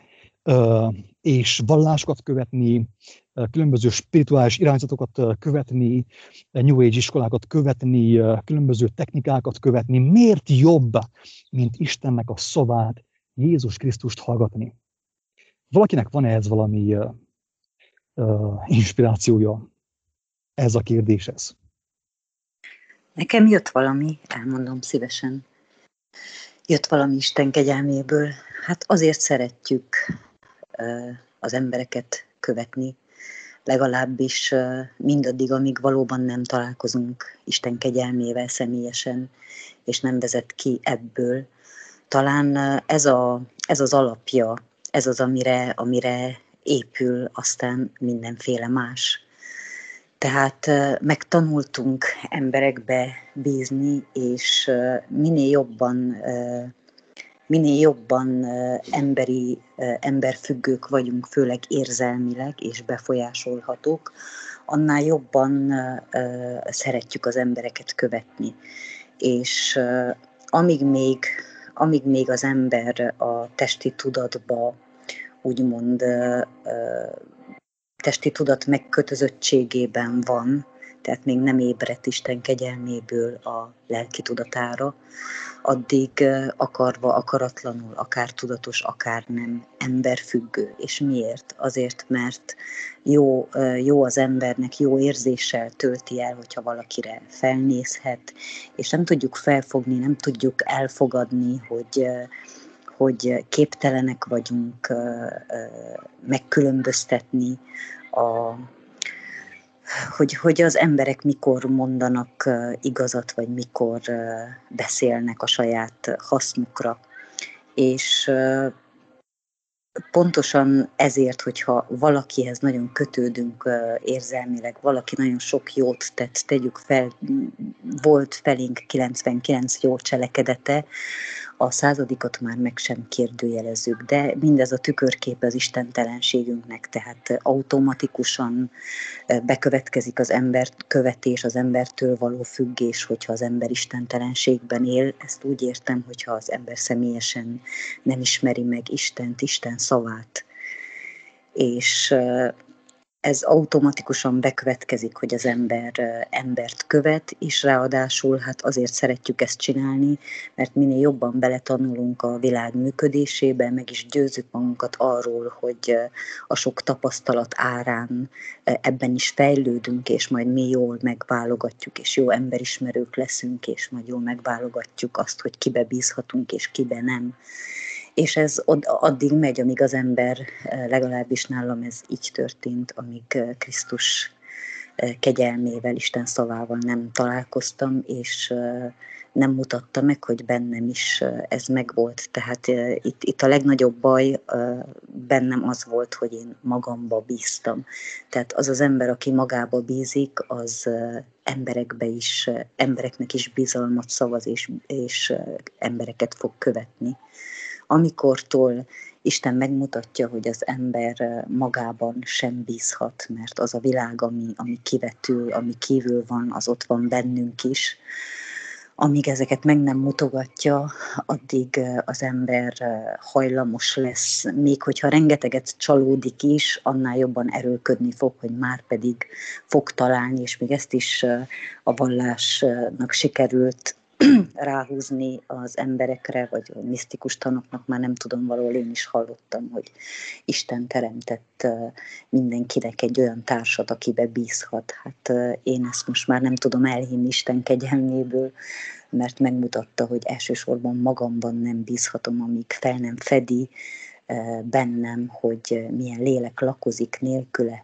és vallásokat követni, különböző spirituális irányzatokat követni, New Age iskolákat követni, különböző technikákat követni? Miért jobb, mint Istennek a szavát, Jézus Krisztust hallgatni? Valakinek van ehhez valami uh, uh, inspirációja ez a kérdéshez? Nekem jött valami, elmondom szívesen. Jött valami Isten kegyelméből. Hát azért szeretjük uh, az embereket követni, legalábbis uh, mindaddig, amíg valóban nem találkozunk Isten kegyelmével személyesen, és nem vezet ki ebből. Talán uh, ez, a, ez az alapja, ez az, amire, amire épül aztán mindenféle más. Tehát uh, megtanultunk emberekbe bízni, és uh, minél jobban, uh, minél jobban uh, emberi, uh, emberfüggők vagyunk, főleg érzelmileg és befolyásolhatók, annál jobban uh, uh, szeretjük az embereket követni. És uh, amíg még, amíg még az ember a testi tudatba, úgymond uh, uh, testi tudat megkötözöttségében van, tehát még nem ébredt Isten kegyelméből a lelki tudatára, addig akarva, akaratlanul, akár tudatos, akár nem, emberfüggő. És miért? Azért, mert jó, jó az embernek, jó érzéssel tölti el, hogyha valakire felnézhet, és nem tudjuk felfogni, nem tudjuk elfogadni, hogy hogy képtelenek vagyunk megkülönböztetni, a, hogy, hogy az emberek mikor mondanak igazat, vagy mikor beszélnek a saját hasznukra. És pontosan ezért, hogyha valakihez nagyon kötődünk érzelmileg, valaki nagyon sok jót tett, tegyük fel, volt felénk kilencvenkilenc jó cselekedete, a századikot már meg sem kérdőjelezzük, de mindez a tükörkép az istentelenségünknek, tehát automatikusan bekövetkezik az emberkövetés, az embertől való függés, hogyha az ember istentelenségben él. Ezt úgy értem, hogyha az ember személyesen nem ismeri meg Istent, Isten szavát, és ez automatikusan bekövetkezik, hogy az ember embert követ, és ráadásul hát azért szeretjük ezt csinálni, mert minél jobban beletanulunk a világ működésébe, meg is győzzük magunkat arról, hogy a sok tapasztalat árán ebben is fejlődünk, és majd mi jól megválogatjuk, és jó emberismerők leszünk, és majd jól megválogatjuk azt, hogy kibe bízhatunk, és kibe nem. És ez addig megy, amíg az ember, legalábbis nálam ez így történt, amíg Krisztus kegyelmével, Isten szavával nem találkoztam, és nem mutatta meg, hogy bennem is ez megvolt. Tehát itt, itt a legnagyobb baj bennem az volt, hogy én magamba bíztam. Tehát az az ember, aki magába bízik, az emberekbe is, embereknek is bizalmat szavaz, és, és embereket fog követni. Amikortól Isten megmutatja, hogy az ember magában sem bízhat, mert az a világ, ami, ami kivetül, ami kívül van, az ott van bennünk is. Amíg ezeket meg nem mutogatja, addig az ember hajlamos lesz, még hogyha rengeteget csalódik is, annál jobban erőlködni fog, hogy már pedig fog találni, és még ezt is a vallásnak sikerült ráhúzni az emberekre, vagy a misztikus tanoknak, már nem tudom, valahol én is hallottam, hogy Isten teremtett mindenkinek egy olyan társat, akibe bízhat. Hát én ezt most már nem tudom elhinni Isten kegyelméből, mert megmutatta, hogy elsősorban magamban nem bízhatom, amíg fel nem fedi bennem, hogy milyen lélek lakozik nélküle,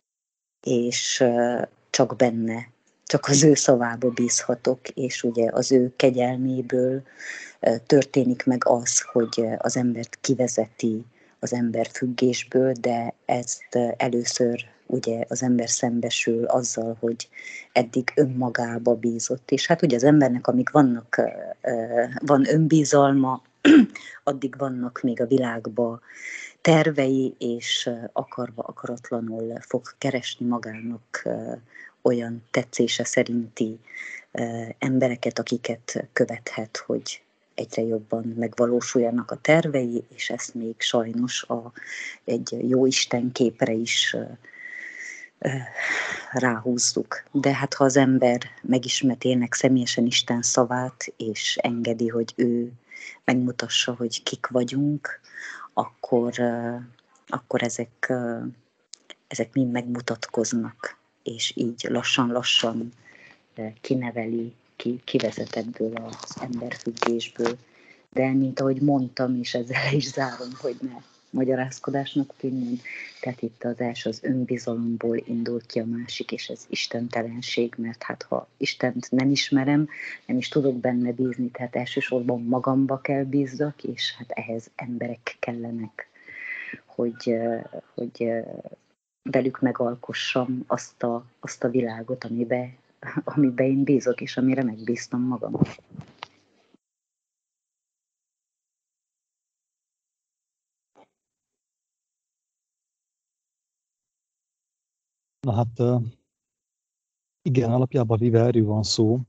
és csak benne, csak az ő szavába bízhatok, és ugye az ő kegyelméből történik meg az, hogy az embert kivezeti az ember függésből, de ezt először ugye az ember szembesül azzal, hogy eddig önmagába bízott. És hát ugye az embernek, amíg vannak, van önbizalma, addig vannak még a világban tervei, és akarva, akaratlanul fog keresni magának olyan tetszése szerinti embereket, akiket követhet, hogy egyre jobban megvalósuljanak a tervei, és ezt még sajnos a, egy jó Isten képre is ráhúzzuk. De hát ha az ember megismer tényleg személyesen Isten szavát, és engedi, hogy ő megmutassa, hogy kik vagyunk, akkor, akkor ezek, ezek mind megmutatkoznak, és így lassan-lassan kineveli, ki, kivezet ebből az emberfüggésből. De mint ahogy mondtam, és ezzel is zárom, hogy ne magyarázkodásnak tűnjön, tehát itt az első az önbizalomból indul ki, a másik, és ez istentelenség, mert hát ha Istent nem ismerem, nem is tudok benne bízni, tehát elsősorban magamba kell bízzak, és hát ehhez emberek kellenek, hogy, hogy velük megalkossam azt a, azt a világot, amiben, amiben én bízok, és amire megbíztam magam. Na hát igen, alapjában véve erről van szó.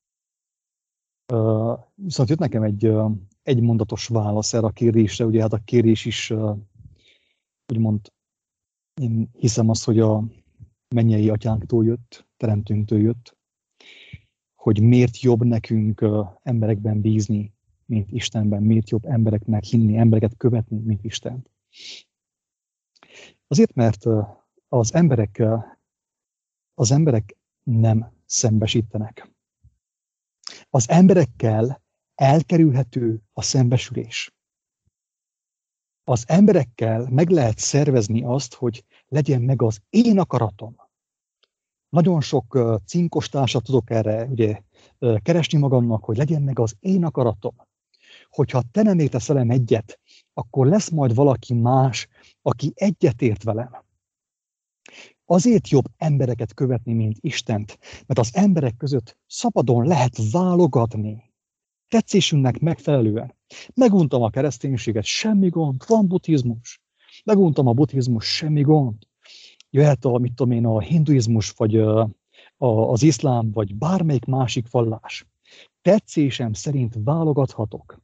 Viszont jött nekem egy egymondatos válasz erre a kérdésre, ugye hát a kérés is úgymond én hiszem azt, hogy a mennyei atyánktól jött, teremtőnktől jött, hogy miért jobb nekünk emberekben bízni, mint Istenben, miért jobb embereknek hinni, embereket követni, mint Istent. Azért, mert az emberek, az emberek nem szembesítenek. Az emberekkel elkerülhető a szembesülés. Az emberekkel meg lehet szervezni azt, hogy legyen meg az én akaratom. Nagyon sok cinkos társat tudok erre ugye, keresni magamnak, hogy legyen meg az én akaratom. Hogyha te nem értesz velem egyet, akkor lesz majd valaki más, aki egyetért velem. Azért jobb embereket követni, mint Istent, mert az emberek között szabadon lehet válogatni. tetszésünknek megfelelően. Meguntam a kereszténységet, semmi gond, van buddhizmus. Meguntam a buddhizmus, semmi gond. Jöhet a, mit tudom én, a hinduizmus, vagy a, a, az iszlám, vagy bármelyik másik vallás. Tetszésem szerint válogathatok.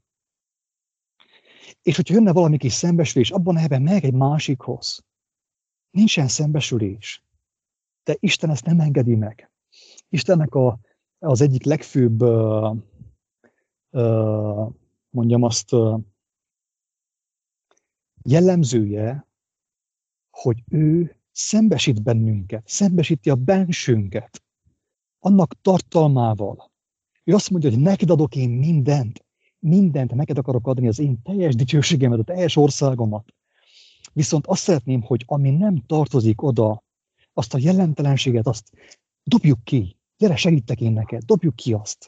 És hogyha jönne valami kis szembesülés, abban a helyben meg egy másikhoz. Nincsen szembesülés. De Isten ezt nem engedi meg. Istennek a, az egyik legfőbb, uh, uh, mondjam azt, uh, jellemzője, hogy ő szembesít bennünket, szembesíti a bensőnket, annak tartalmával. Ő azt mondja, hogy neked adok én mindent, mindent neked akarok adni, az én teljes dicsőségemet, a teljes országomat. Viszont azt szeretném, hogy ami nem tartozik oda, azt a jellemtelenséget, azt dobjuk ki. Gyere, segítek én neked, dobjuk ki azt.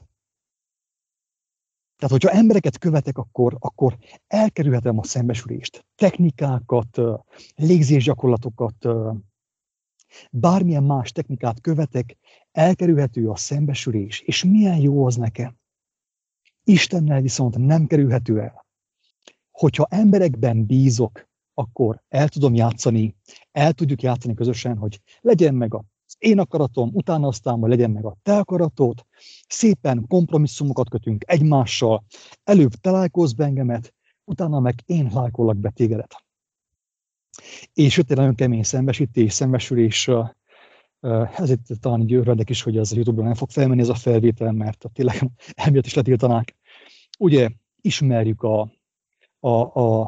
Tehát, hogyha embereket követek, akkor, akkor elkerülhetem a szembesülést. Technikákat, légzésgyakorlatokat, bármilyen más technikát követek, elkerülhető a szembesülés. És milyen jó az nekem. Istennel viszont nem kerülhető el. Hogyha emberekben bízok, akkor el tudom játszani, el tudjuk játszani közösen, hogy legyen meg az én akaratom, utána aztán majd legyen meg a te akaratod, szépen kompromisszumokat kötünk egymással, előbb te lájkolsz be engemet, utána meg én lájkollak be tégedet. És jött egy nagyon kemény szembesítés, szembesülés, ezért talán így örvendek is, hogy ez a YouTube-on nem fog felmenni ez a felvétel, mert tényleg emiatt is letiltanák. Ugye ismerjük a, a, a,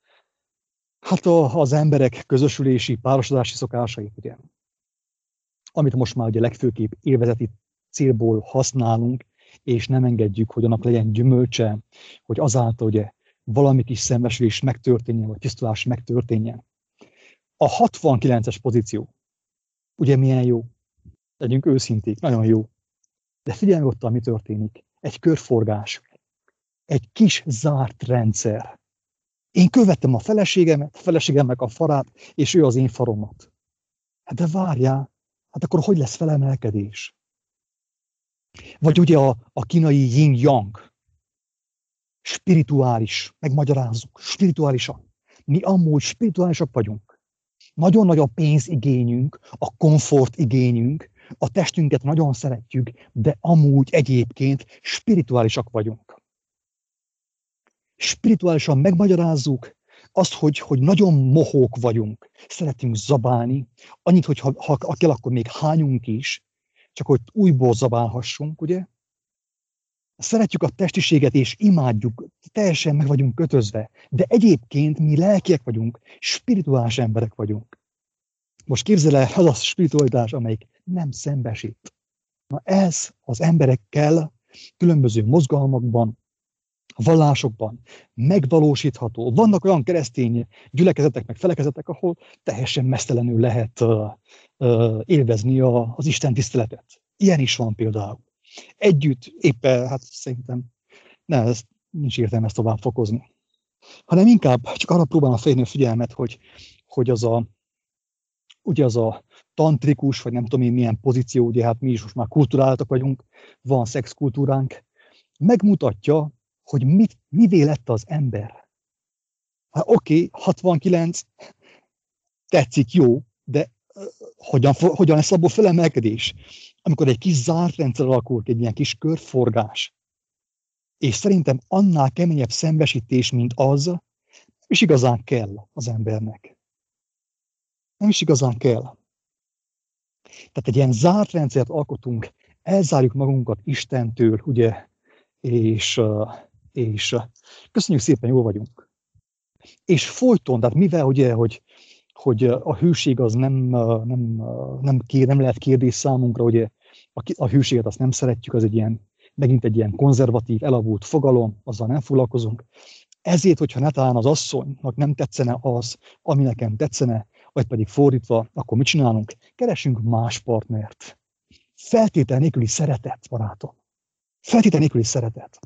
hát a, az emberek közösülési, párosodási szokásait, ugye, amit most már ugye legfőképp élvezeti célból használunk, és nem engedjük, hogy annak legyen gyümölcse, hogy azáltal ugye valami kis szembesülés megtörténjen, vagy tisztulás megtörténjen. A hatvankilences pozíció, ugye milyen jó? Legyünk őszinték, nagyon jó. De figyelj ott, mi történik. Egy körforgás, egy kis zárt rendszer. Én követtem a feleségemet, a feleségemnek a farát, és ő az én faromat. Hát de várjál, hát akkor hogy lesz felemelkedés? Vagy ugye a, a kínai yin-yang, spirituális, megmagyarázzuk, spirituálisan. Mi amúgy spirituálisak vagyunk. Nagyon nagy a pénzigényünk, a komfortigényünk, a testünket nagyon szeretjük, de amúgy egyébként spirituálisak vagyunk. Spirituálisan megmagyarázzuk azt, hogy, hogy nagyon mohók vagyunk, szeretünk zabálni, annyit, hogy ha, ha kell, akkor még hányunk is, csak hogy újból zabálhassunk, ugye? Szeretjük a testiséget és imádjuk, teljesen meg vagyunk kötözve, de egyébként mi lelkiek vagyunk, spirituális emberek vagyunk. Most képzel el, az a spiritualitás, amelyik nem szembesít. Na ez az emberekkel különböző mozgalmakban, vallásokban megvalósítható. Vannak olyan keresztény gyülekezetek, meg felekezetek, ahol teljesen mesztelenül lehet uh, uh, élvezni a, az Isten tiszteletet. Ilyen is van például. Együtt éppen, hát szerintem ne, ez, nincs értelme ezt tovább fokozni. Hanem inkább csak arra próbálom felhívni a figyelmet, hogy, hogy az a, ugye az a tantrikus, vagy nem tudom én milyen pozíció, ugye hát mi is most már kulturáltak vagyunk, van szexkultúránk, megmutatja, hogy mit, mivé lett az ember. Hát oké, okay, hatvankilenc, tetszik, jó, de uh, hogyan, hogyan lesz abból felemelkedés? Amikor egy kis zárt rendszer alakul, egy ilyen kis körforgás. És szerintem annál keményebb szembesítés, mint az, nem is igazán kell az embernek. Nem is igazán kell. Tehát egy ilyen zárt rendszert alkotunk, elzárjuk magunkat Istentől, ugye, és, és köszönjük szépen, jól vagyunk. És folyton, tehát mivel ugye, hogy, hogy a hűség az nem, nem, nem, kér, nem lehet kérdés számunkra, ugye, a, a hűséget azt nem szeretjük, az egy ilyen, megint egy ilyen konzervatív, elavult fogalom, azzal nem foglalkozunk. Ezért, hogyha netán az asszonynak nem tetszene az, ami nekem tetszene, vagy pedig fordítva, akkor mit csinálunk? Keresünk más partnert. Feltétel nélküli szeretet, barátom. Feltétel nélküli szeretet.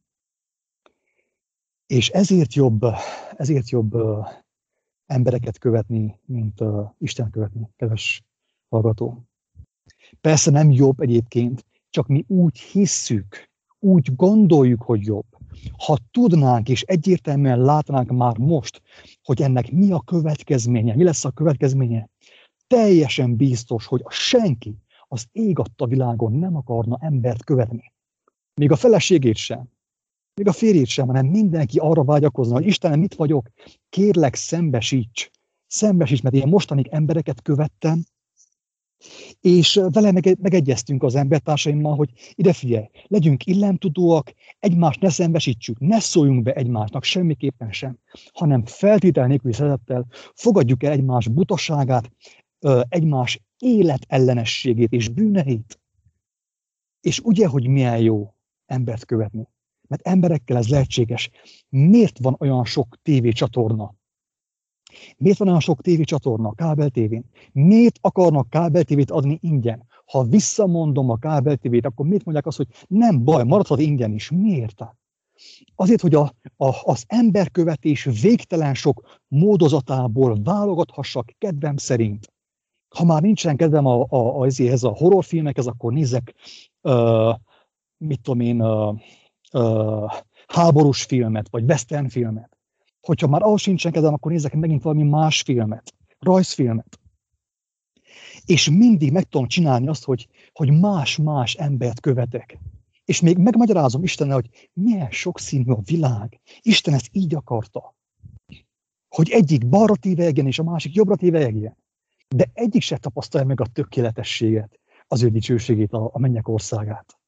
És ezért jobb, ezért jobb uh, embereket követni, mint uh, Isten követni, kedves hallgató. Persze nem jobb egyébként, csak mi úgy hisszük, úgy gondoljuk, hogy jobb. Ha tudnánk és egyértelműen látnánk már most, hogy ennek mi a következménye, mi lesz a következménye, teljesen biztos, hogy senki az ég adta világon nem akarna embert követni. Még a feleségét sem, még a férjét sem, hanem mindenki arra vágyakozna, hogy Istenem, mit vagyok? Kérlek, szembesíts. Szembesíts, mert én mostanig embereket követtem, és vele megegyeztünk az embertársaimmal, hogy ide figyelj, legyünk illemtudóak, egymást ne szembesítsük, ne szóljunk be egymásnak semmiképpen sem, hanem feltétel nélküli szeretettel fogadjuk el egymás butaságát, egymás életellenességét és bűneit. És ugye, hogy milyen jó embert követni. Mert emberekkel ez lehetséges. Miért van olyan sok tévécsatorna? Miért van olyan sok tévécsatorna, kábel tévén? Miért akarnak kábel tévét adni ingyen? Ha visszamondom a kábel tévét, akkor miért mondják azt, hogy nem baj, maradhat ingyen is? Miért? Azért, hogy a, a, az emberkövetés végtelen sok módozatából válogathassak kedvem szerint. Ha már nincsen kedvem a, a, a, a horrorfilmekhez, akkor nézek, uh, mit tudom én, uh, uh, háborús filmet, vagy western filmet. Hogyha már ahhoz sincsen kedvem, akkor nézek megint valami más filmet, rajzfilmet. És mindig meg tudom csinálni azt, hogy, hogy más-más embert követek. És még megmagyarázom Istennel, hogy milyen sokszínű a világ. Isten ezt így akarta. Hogy egyik balra tévegjen, és a másik jobbra tévegjen. De egyik se tapasztalja meg a tökéletességet, az ő dicsőségét, a, a mennyek országát.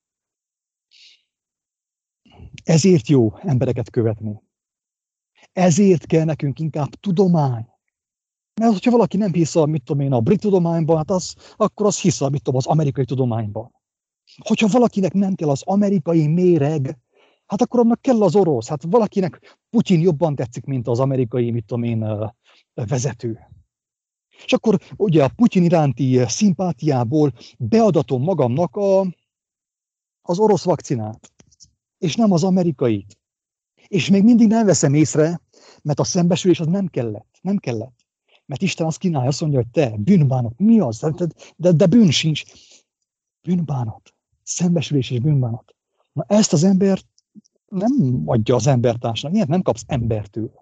Ezért jó embereket követni. Ezért kell nekünk inkább tudomány. Mert hogyha valaki nem hisz a, mit tudom én, a brit tudományban, hát az, akkor az hisz a, mit tudom, az amerikai tudományban. Hogyha valakinek nem kell az amerikai méreg, hát akkor annak kell az orosz. Hát valakinek Putyin jobban tetszik, mint az amerikai, mit tudom én, vezető. És akkor ugye a Putyin iránti szimpátiából beadatom magamnak a, az orosz vakcinát, és nem az amerikait. És még mindig nem veszem észre, mert a szembesülés az nem kellett. Nem kellett. Mert Isten azt kínálja, azt mondja, hogy te, bűnbánat. Mi az? De, de, de bűn sincs. Bűnbánat. Szembesülés és bűnbánat. Na ezt az ember nem adja az embertársnak. Ilyet nem kapsz embertől.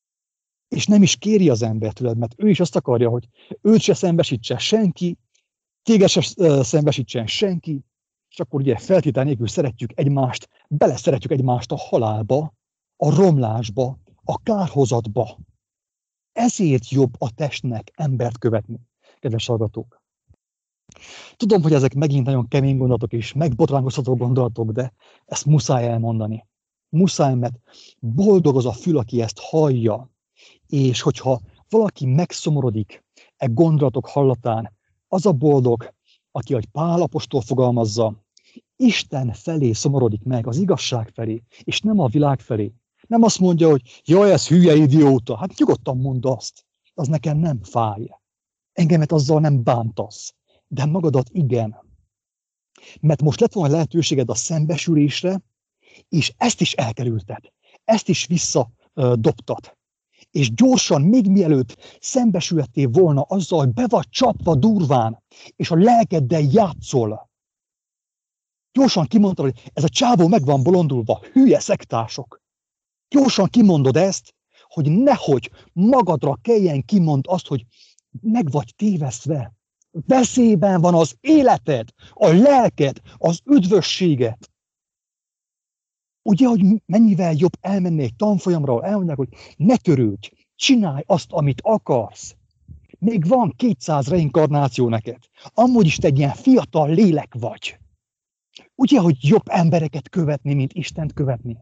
És nem is kéri az embertől, mert ő is azt akarja, hogy őt se szembesítse senki, téged se szembesítsen senki, és akkor ugye feltétel nélkül szeretjük egymást, beleszeretjük egymást a halálba, a romlásba, a kárhozatba. Ezért jobb a testnek embert követni, kedves hallgatók. Tudom, hogy ezek megint nagyon kemény gondolatok és megbotránkoztató gondolatok, de ezt muszáj elmondani. Muszáj, mert boldog az a fül, aki ezt hallja, és hogyha valaki megszomorodik e gondolatok hallatán, az a boldog, aki, ahogy Pál apostol fogalmazza, Isten felé szomorodik meg, az igazság felé, és nem a világ felé. Nem azt mondja, hogy jaj, ez hülye idióta. Hát nyugodtan mondd azt. Az nekem nem fáj. Engemet azzal nem bántasz. De magadat igen. Mert most lett volna lehetőséged a szembesülésre, és ezt is elkerülted. Ezt is visszadobtad. És gyorsan, még mielőtt szembesülhettél volna azzal, hogy be vagy csapva durván, és a lelkeddel játszol. Gyorsan kimondtad, hogy ez a csávó meg van bolondulva, hülye szektások. Gyorsan kimondod ezt, hogy nehogy magadra kelljen kimond azt, hogy meg vagy tévesztve. Veszélyben van az életed, a lelked, az üdvösséged. Ugye, hogy mennyivel jobb elmenni egy tanfolyamra, ahol elmondják, hogy ne törődj, csinálj azt, amit akarsz. Még van kétszáz reinkarnáció neked. Amúgy is te egy ilyen fiatal lélek vagy. Ugye, hogy jobb embereket követni, mint Istent követni.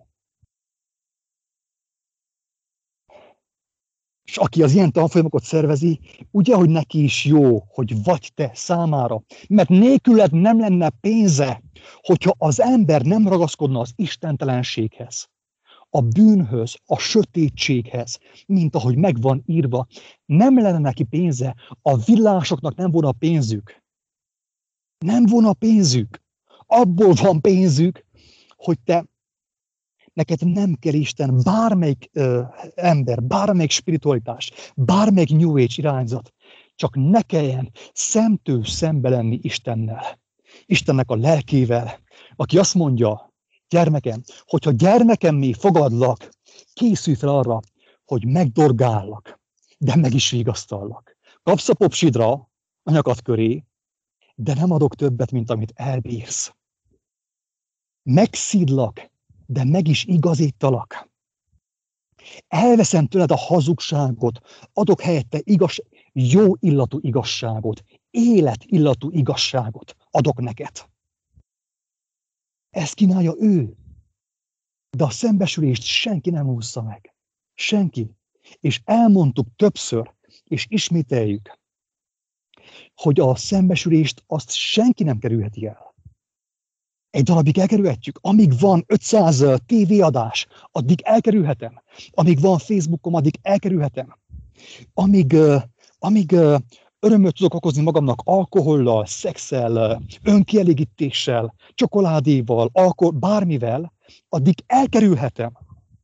És aki az ilyen tanfolyamokat szervezi, ugye, hogy neki is jó, hogy vagy te számára. Mert nélküled nem lenne pénze, hogyha az ember nem ragaszkodna az istentelenséghez, a bűnhöz, a sötétséghez, mint ahogy meg van írva. Nem lenne neki pénze, a villásoknak nem volna pénzük. Nem volna pénzük. Abból van pénzük, hogy te neked nem kell Isten, bármelyik ö, ember, bármelyik spiritualitás, bármelyik New Age irányzat, csak ne kelljen szemtől szembe lenni Istennel. Istennek a lelkével, aki azt mondja, gyermekem, hogyha gyermekemmé fogadlak, készülj fel arra, hogy megdorgállak, de meg is vigasztallak. Kapsz a popsidra a nyakad köré, de nem adok többet, mint amit elbírsz. Megszidlak, de meg is igazítalak. Elveszem tőled a hazugságot, adok helyette igaz, jó illatú igazságot, élet illatú igazságot adok neked. Ezt kínálja ő. De a szembesülést senki nem ússza meg. Senki. És elmondtuk többször, és ismételjük, hogy a szembesülést azt senki nem kerülheti el. Egy darabig elkerülhetjük, amíg van ötszáz tévéadás, addig elkerülhetem. Amíg van Facebookom, addig elkerülhetem. Amíg, amíg örömöt tudok okozni magamnak alkohollal, szexsel, önkielégítéssel, csokoládéval, alkohol, bármivel, addig elkerülhetem.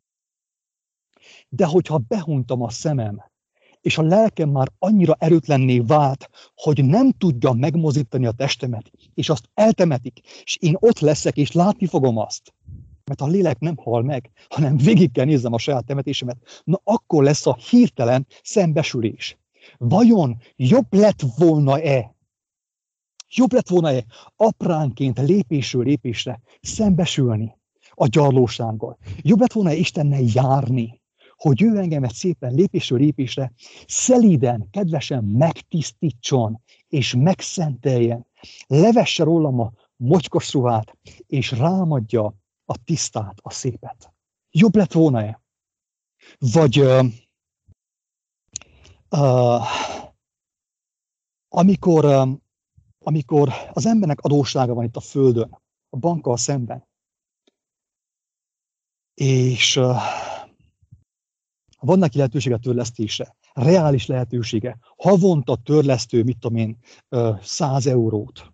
De hogyha behuntam a szemem, és a lelkem már annyira erőtlenné vált, hogy nem tudja megmozítani a testemet, és azt eltemetik, és én ott leszek, és látni fogom azt, mert a lélek nem hal meg, hanem végig kell nézzem a saját temetésemet, na akkor lesz a hirtelen szembesülés. Vajon jobb lett volna-e, jobb lett volna-e apránként, lépésről lépésre szembesülni a gyarlósággal? Jobb lett volna-e Istennel járni, hogy ő engemet szépen lépésről lépésre szelíden, kedvesen megtisztítson és megszenteljen, levesse rólam a mocskos ruhát, és rámadja a tisztát, a szépet. Jobb lett volna-e? Vagy uh, uh, amikor, uh, amikor az embernek adóssága van itt a földön, a bankkal szemben, és uh, van neki lehetősége törlesztésre, reális lehetősége, havonta törlesztő, mit tudom én, száz eurót.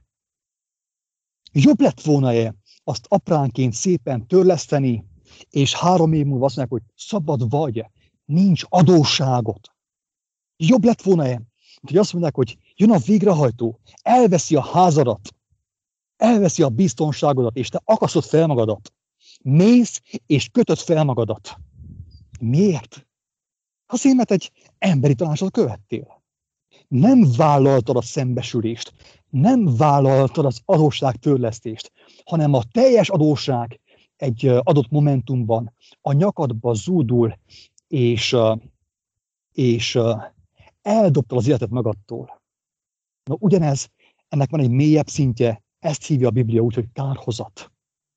Jobb lett volna-e azt apránként szépen törleszteni, és három év múlva azt mondják, hogy szabad vagy, nincs adósságot. Jobb lett volna-e, hogy azt mondják, hogy jön a végrehajtó, elveszi a házadat, elveszi a biztonságodat, és te akasztod fel magadat. Mész, és kötöd fel magadat. Miért? Azért, mert egy emberi tanácsot követtél. Nem vállaltad a szembesülést, nem vállaltad az adósságtörlesztést, hanem a teljes adósság egy adott momentumban a nyakadba zúdul, és, és eldobtad az életet magadtól. Na, ugyanez, ennek van egy mélyebb szintje, ezt hívja a Biblia úgy, hogy kárhozat.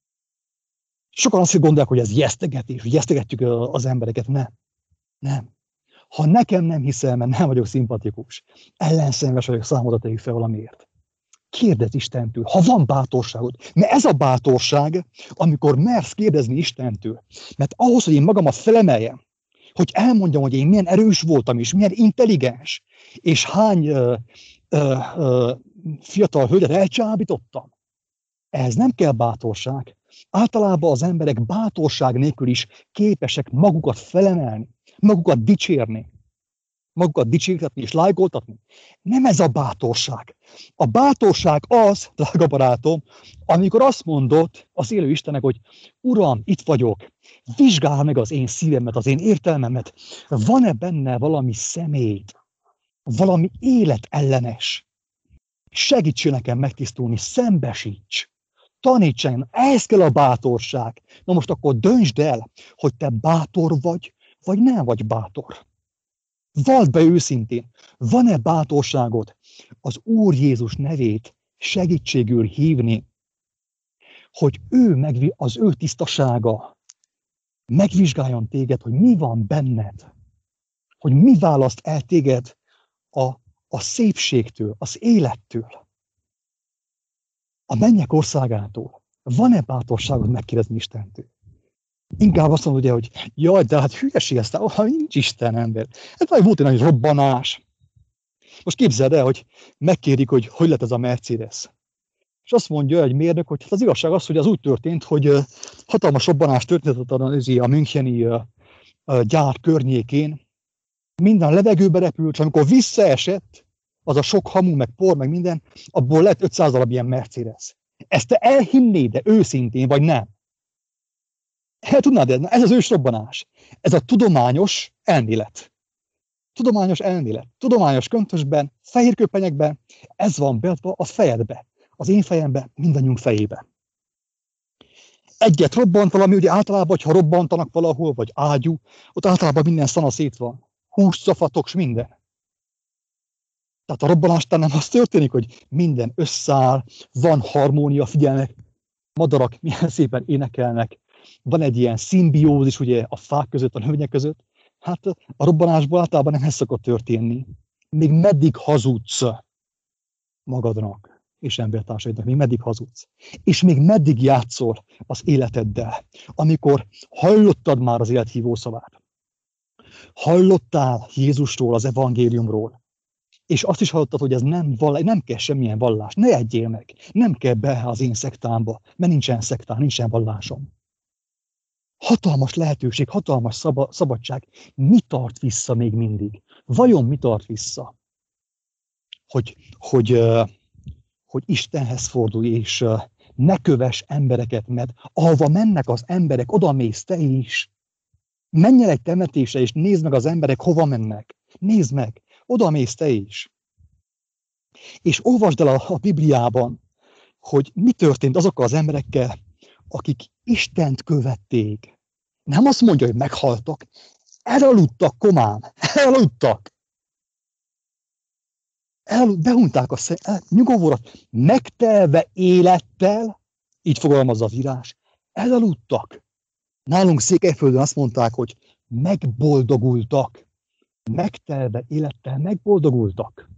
Sokan azt gondolják, hogy ez jesztegetés, hogy jesztegetjük az embereket. Nem. Nem. Ha nekem nem hiszel, mert nem vagyok szimpatikus, ellenszenves vagyok, számodra tegyük fel valamiért. Kérdezz Istentől, ha van bátorságod. Mert ez a bátorság, amikor mersz kérdezni Istentől. Mert ahhoz, hogy én magamat felemeljem, hogy elmondjam, hogy én milyen erős voltam, és milyen intelligens, és hány ö, ö, ö, fiatal hölgyet elcsábítottam, ehhez nem kell bátorság. Általában az emberek bátorság nélkül is képesek magukat felemelni, magukat dicsérni, magukat dicsértetni és lájkoltatni. Nem ez a bátorság. A bátorság az, drága barátom, amikor azt mondod az élő Istennek, hogy Uram, itt vagyok, vizsgálj meg az én szívemet, az én értelmemet. Van-e benne valami szemét, valami életellenes? Segíts nekem megtisztulni, szembesíts. Taníts engem, ehhez kell a bátorság. Na most akkor döntsd el, hogy te bátor vagy, vagy nem vagy bátor. Valld be őszintén, van-e bátorságod az Úr Jézus nevét segítségül hívni, hogy ő megvi, az ő tisztasága megvizsgáljon téged, hogy mi van benned, hogy mi választ el téged a, a szépségtől, az élettől, a mennyek országától. Van-e bátorságod megkérdezni Istentől? Inkább azt mondod, ugye, hogy jaj, de hát hülyeség ezt, ha nincs Isten ember. Ez majd volt egy nagy robbanás. Most képzeld el, hogy megkérik, hogy hogy lett ez a Mercedes. És azt mondja egy mérnök, hogy az igazság az, hogy az úgy történt, hogy hatalmas robbanás történt a müncheni gyár környékén. Minden a levegőbe repült, és amikor visszaesett, az a sok hamu, meg por, meg minden, abból lett ötszáz darab ilyen Mercedes. Ezt te elhinnéd, de őszintén, vagy nem? El tudnád, ez az ősrobbanás. Ez a tudományos elmélet. Tudományos elmélet. Tudományos köntösben, fehér köpenyekben, ez van beadva a fejedbe. Az én fejembe, mindannyiunk fejébe. Egyet robbant valami, ugye általában, ha robbantanak valahol, vagy ágyú, ott általában minden szana szét van. Hús, szafatok, s minden. Tehát a robbanástán nem az történik, hogy minden összeáll, van harmónia, figyelnek, madarak milyen szépen énekelnek, van egy ilyen szimbiózis ugye a fák között, a növények között. Hát a robbanásból általában nem ez szokott történni. Még meddig hazudsz magadnak és embertársaidnak, még meddig hazudsz. És még meddig játszol az életeddel, amikor hallottad már az élethívó szavát. Hallottál Jézusról, az evangéliumról, és azt is hallottad, hogy ez nem, vallás, nem kell semmilyen vallás, ne egyél meg, nem kell be az én szektámba, mert nincsen szektám, nincsen vallásom. Hatalmas lehetőség, hatalmas szaba, szabadság. Mi tart vissza még mindig? Vajon mi tart vissza? Hogy, hogy, hogy Istenhez fordulj, és ne kövess embereket, mert ahova mennek az emberek, oda mész te is. Menj el egy temetésre, és nézd meg az emberek, hova mennek. Nézd meg, oda mész te is. És olvasd el a, a Bibliában, hogy mi történt azokkal az emberekkel, akik Istent követték. Nem azt mondja, hogy meghaltak, elaludtak komán, elaludtak. El, behunták a szem, nyugovórat, megtelve élettel, így fogalmazza az írás, elaludtak. Nálunk Székelyföldön azt mondták, hogy megboldogultak. Megtelve élettel megboldogultak.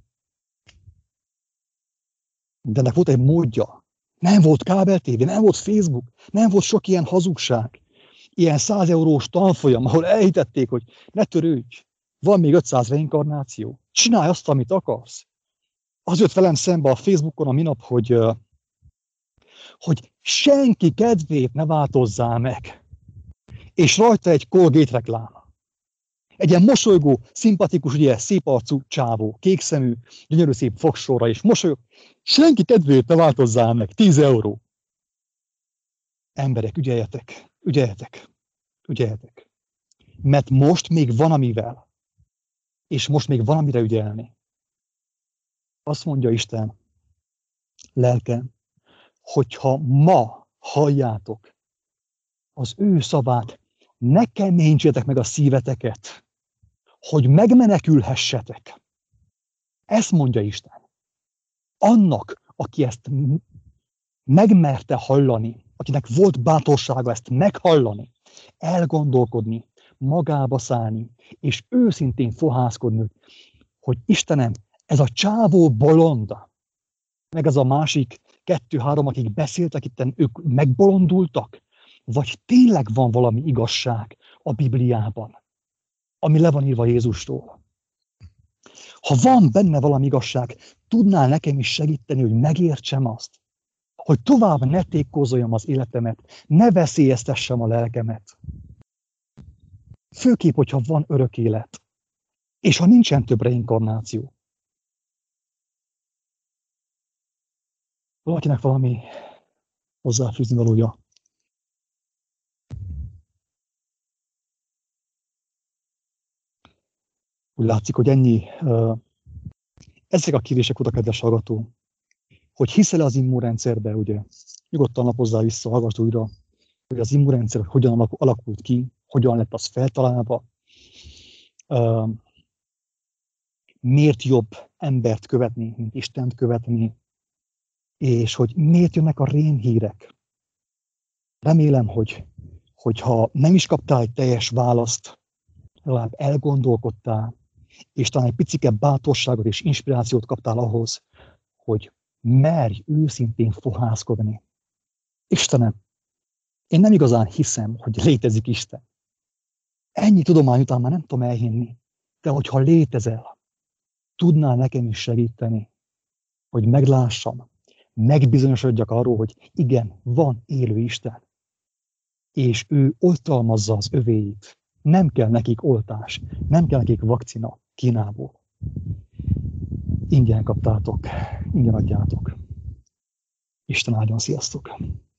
De ennek volt egy módja. Nem volt kábeltévé, nem volt Facebook, nem volt sok ilyen hazugság. Ilyen száz eurós tanfolyam, ahol elhitették, hogy ne törődj, van még ötszáz reinkarnáció. Csinálj azt, amit akarsz. Az jött velem szembe a Facebookon a minap, hogy, hogy senki kedvét ne változzál meg. És rajta egy Colgate reklám. Egy ilyen mosolygó, szimpatikus, ugye, szép arcú csávó, kékszemű, gyönyörű szép fogsorra, és mosolyog. Senki kedvét ne változzál meg, tíz euró. Emberek, ügyeljetek, ügyeljetek, ügyeljetek. Mert most még van amivel, és most még van amire ügyelni. Azt mondja Isten, lelkem, hogyha ma halljátok az ő szavát, ne keményítsétek meg a szíveteket, hogy megmenekülhessetek. Ezt mondja Isten. Annak, aki ezt megmerte hallani, akinek volt bátorsága ezt meghallani, elgondolkodni, magába szállni, és őszintén fohászkodni, hogy Istenem, ez a csávó bolonda, meg ez a másik kettő-három, akik beszéltek, itten ők megbolondultak, vagy tényleg van valami igazság a Bibliában, ami le van írva Jézusról. Ha van benne valami igazság, tudnál nekem is segíteni, hogy megértsem azt, hogy tovább ne tékkozoljam az életemet, ne veszélyeztessem a lelkemet. Főképp, hogyha van örök élet, és ha nincsen több reinkarnáció. Valakinek valami hozzáfűzni valója. Úgy látszik, hogy ennyi. Ezek a kérdések voltak, kedves hallgató, hogy hiszel az immunrendszerbe, ugye, nyugodtan lapozzál vissza, hallgass újra, hogy az immunrendszer hogyan alakult ki, hogyan lett az feltalálva, miért jobb embert követni, mint Istent követni, és hogy miért jönnek a rémhírek. Remélem, hogy, hogyha nem is kaptál egy teljes választ, legalább elgondolkodtál, és talán egy picike bátorságot és inspirációt kaptál ahhoz, hogy merj őszintén fohászkodni. Istenem, én nem igazán hiszem, hogy létezik Isten. Ennyi tudomány után már nem tudom elhinni, de hogyha létezel, tudnál nekem is segíteni, hogy meglássam, megbizonyosodjak arról, hogy igen, van élő Isten, és ő oltalmazza az övéit. Nem kell nekik oltás, nem kell nekik vakcina Kínából. Ingyen kaptátok, ingyen adjátok. Isten áldjon, sziasztok!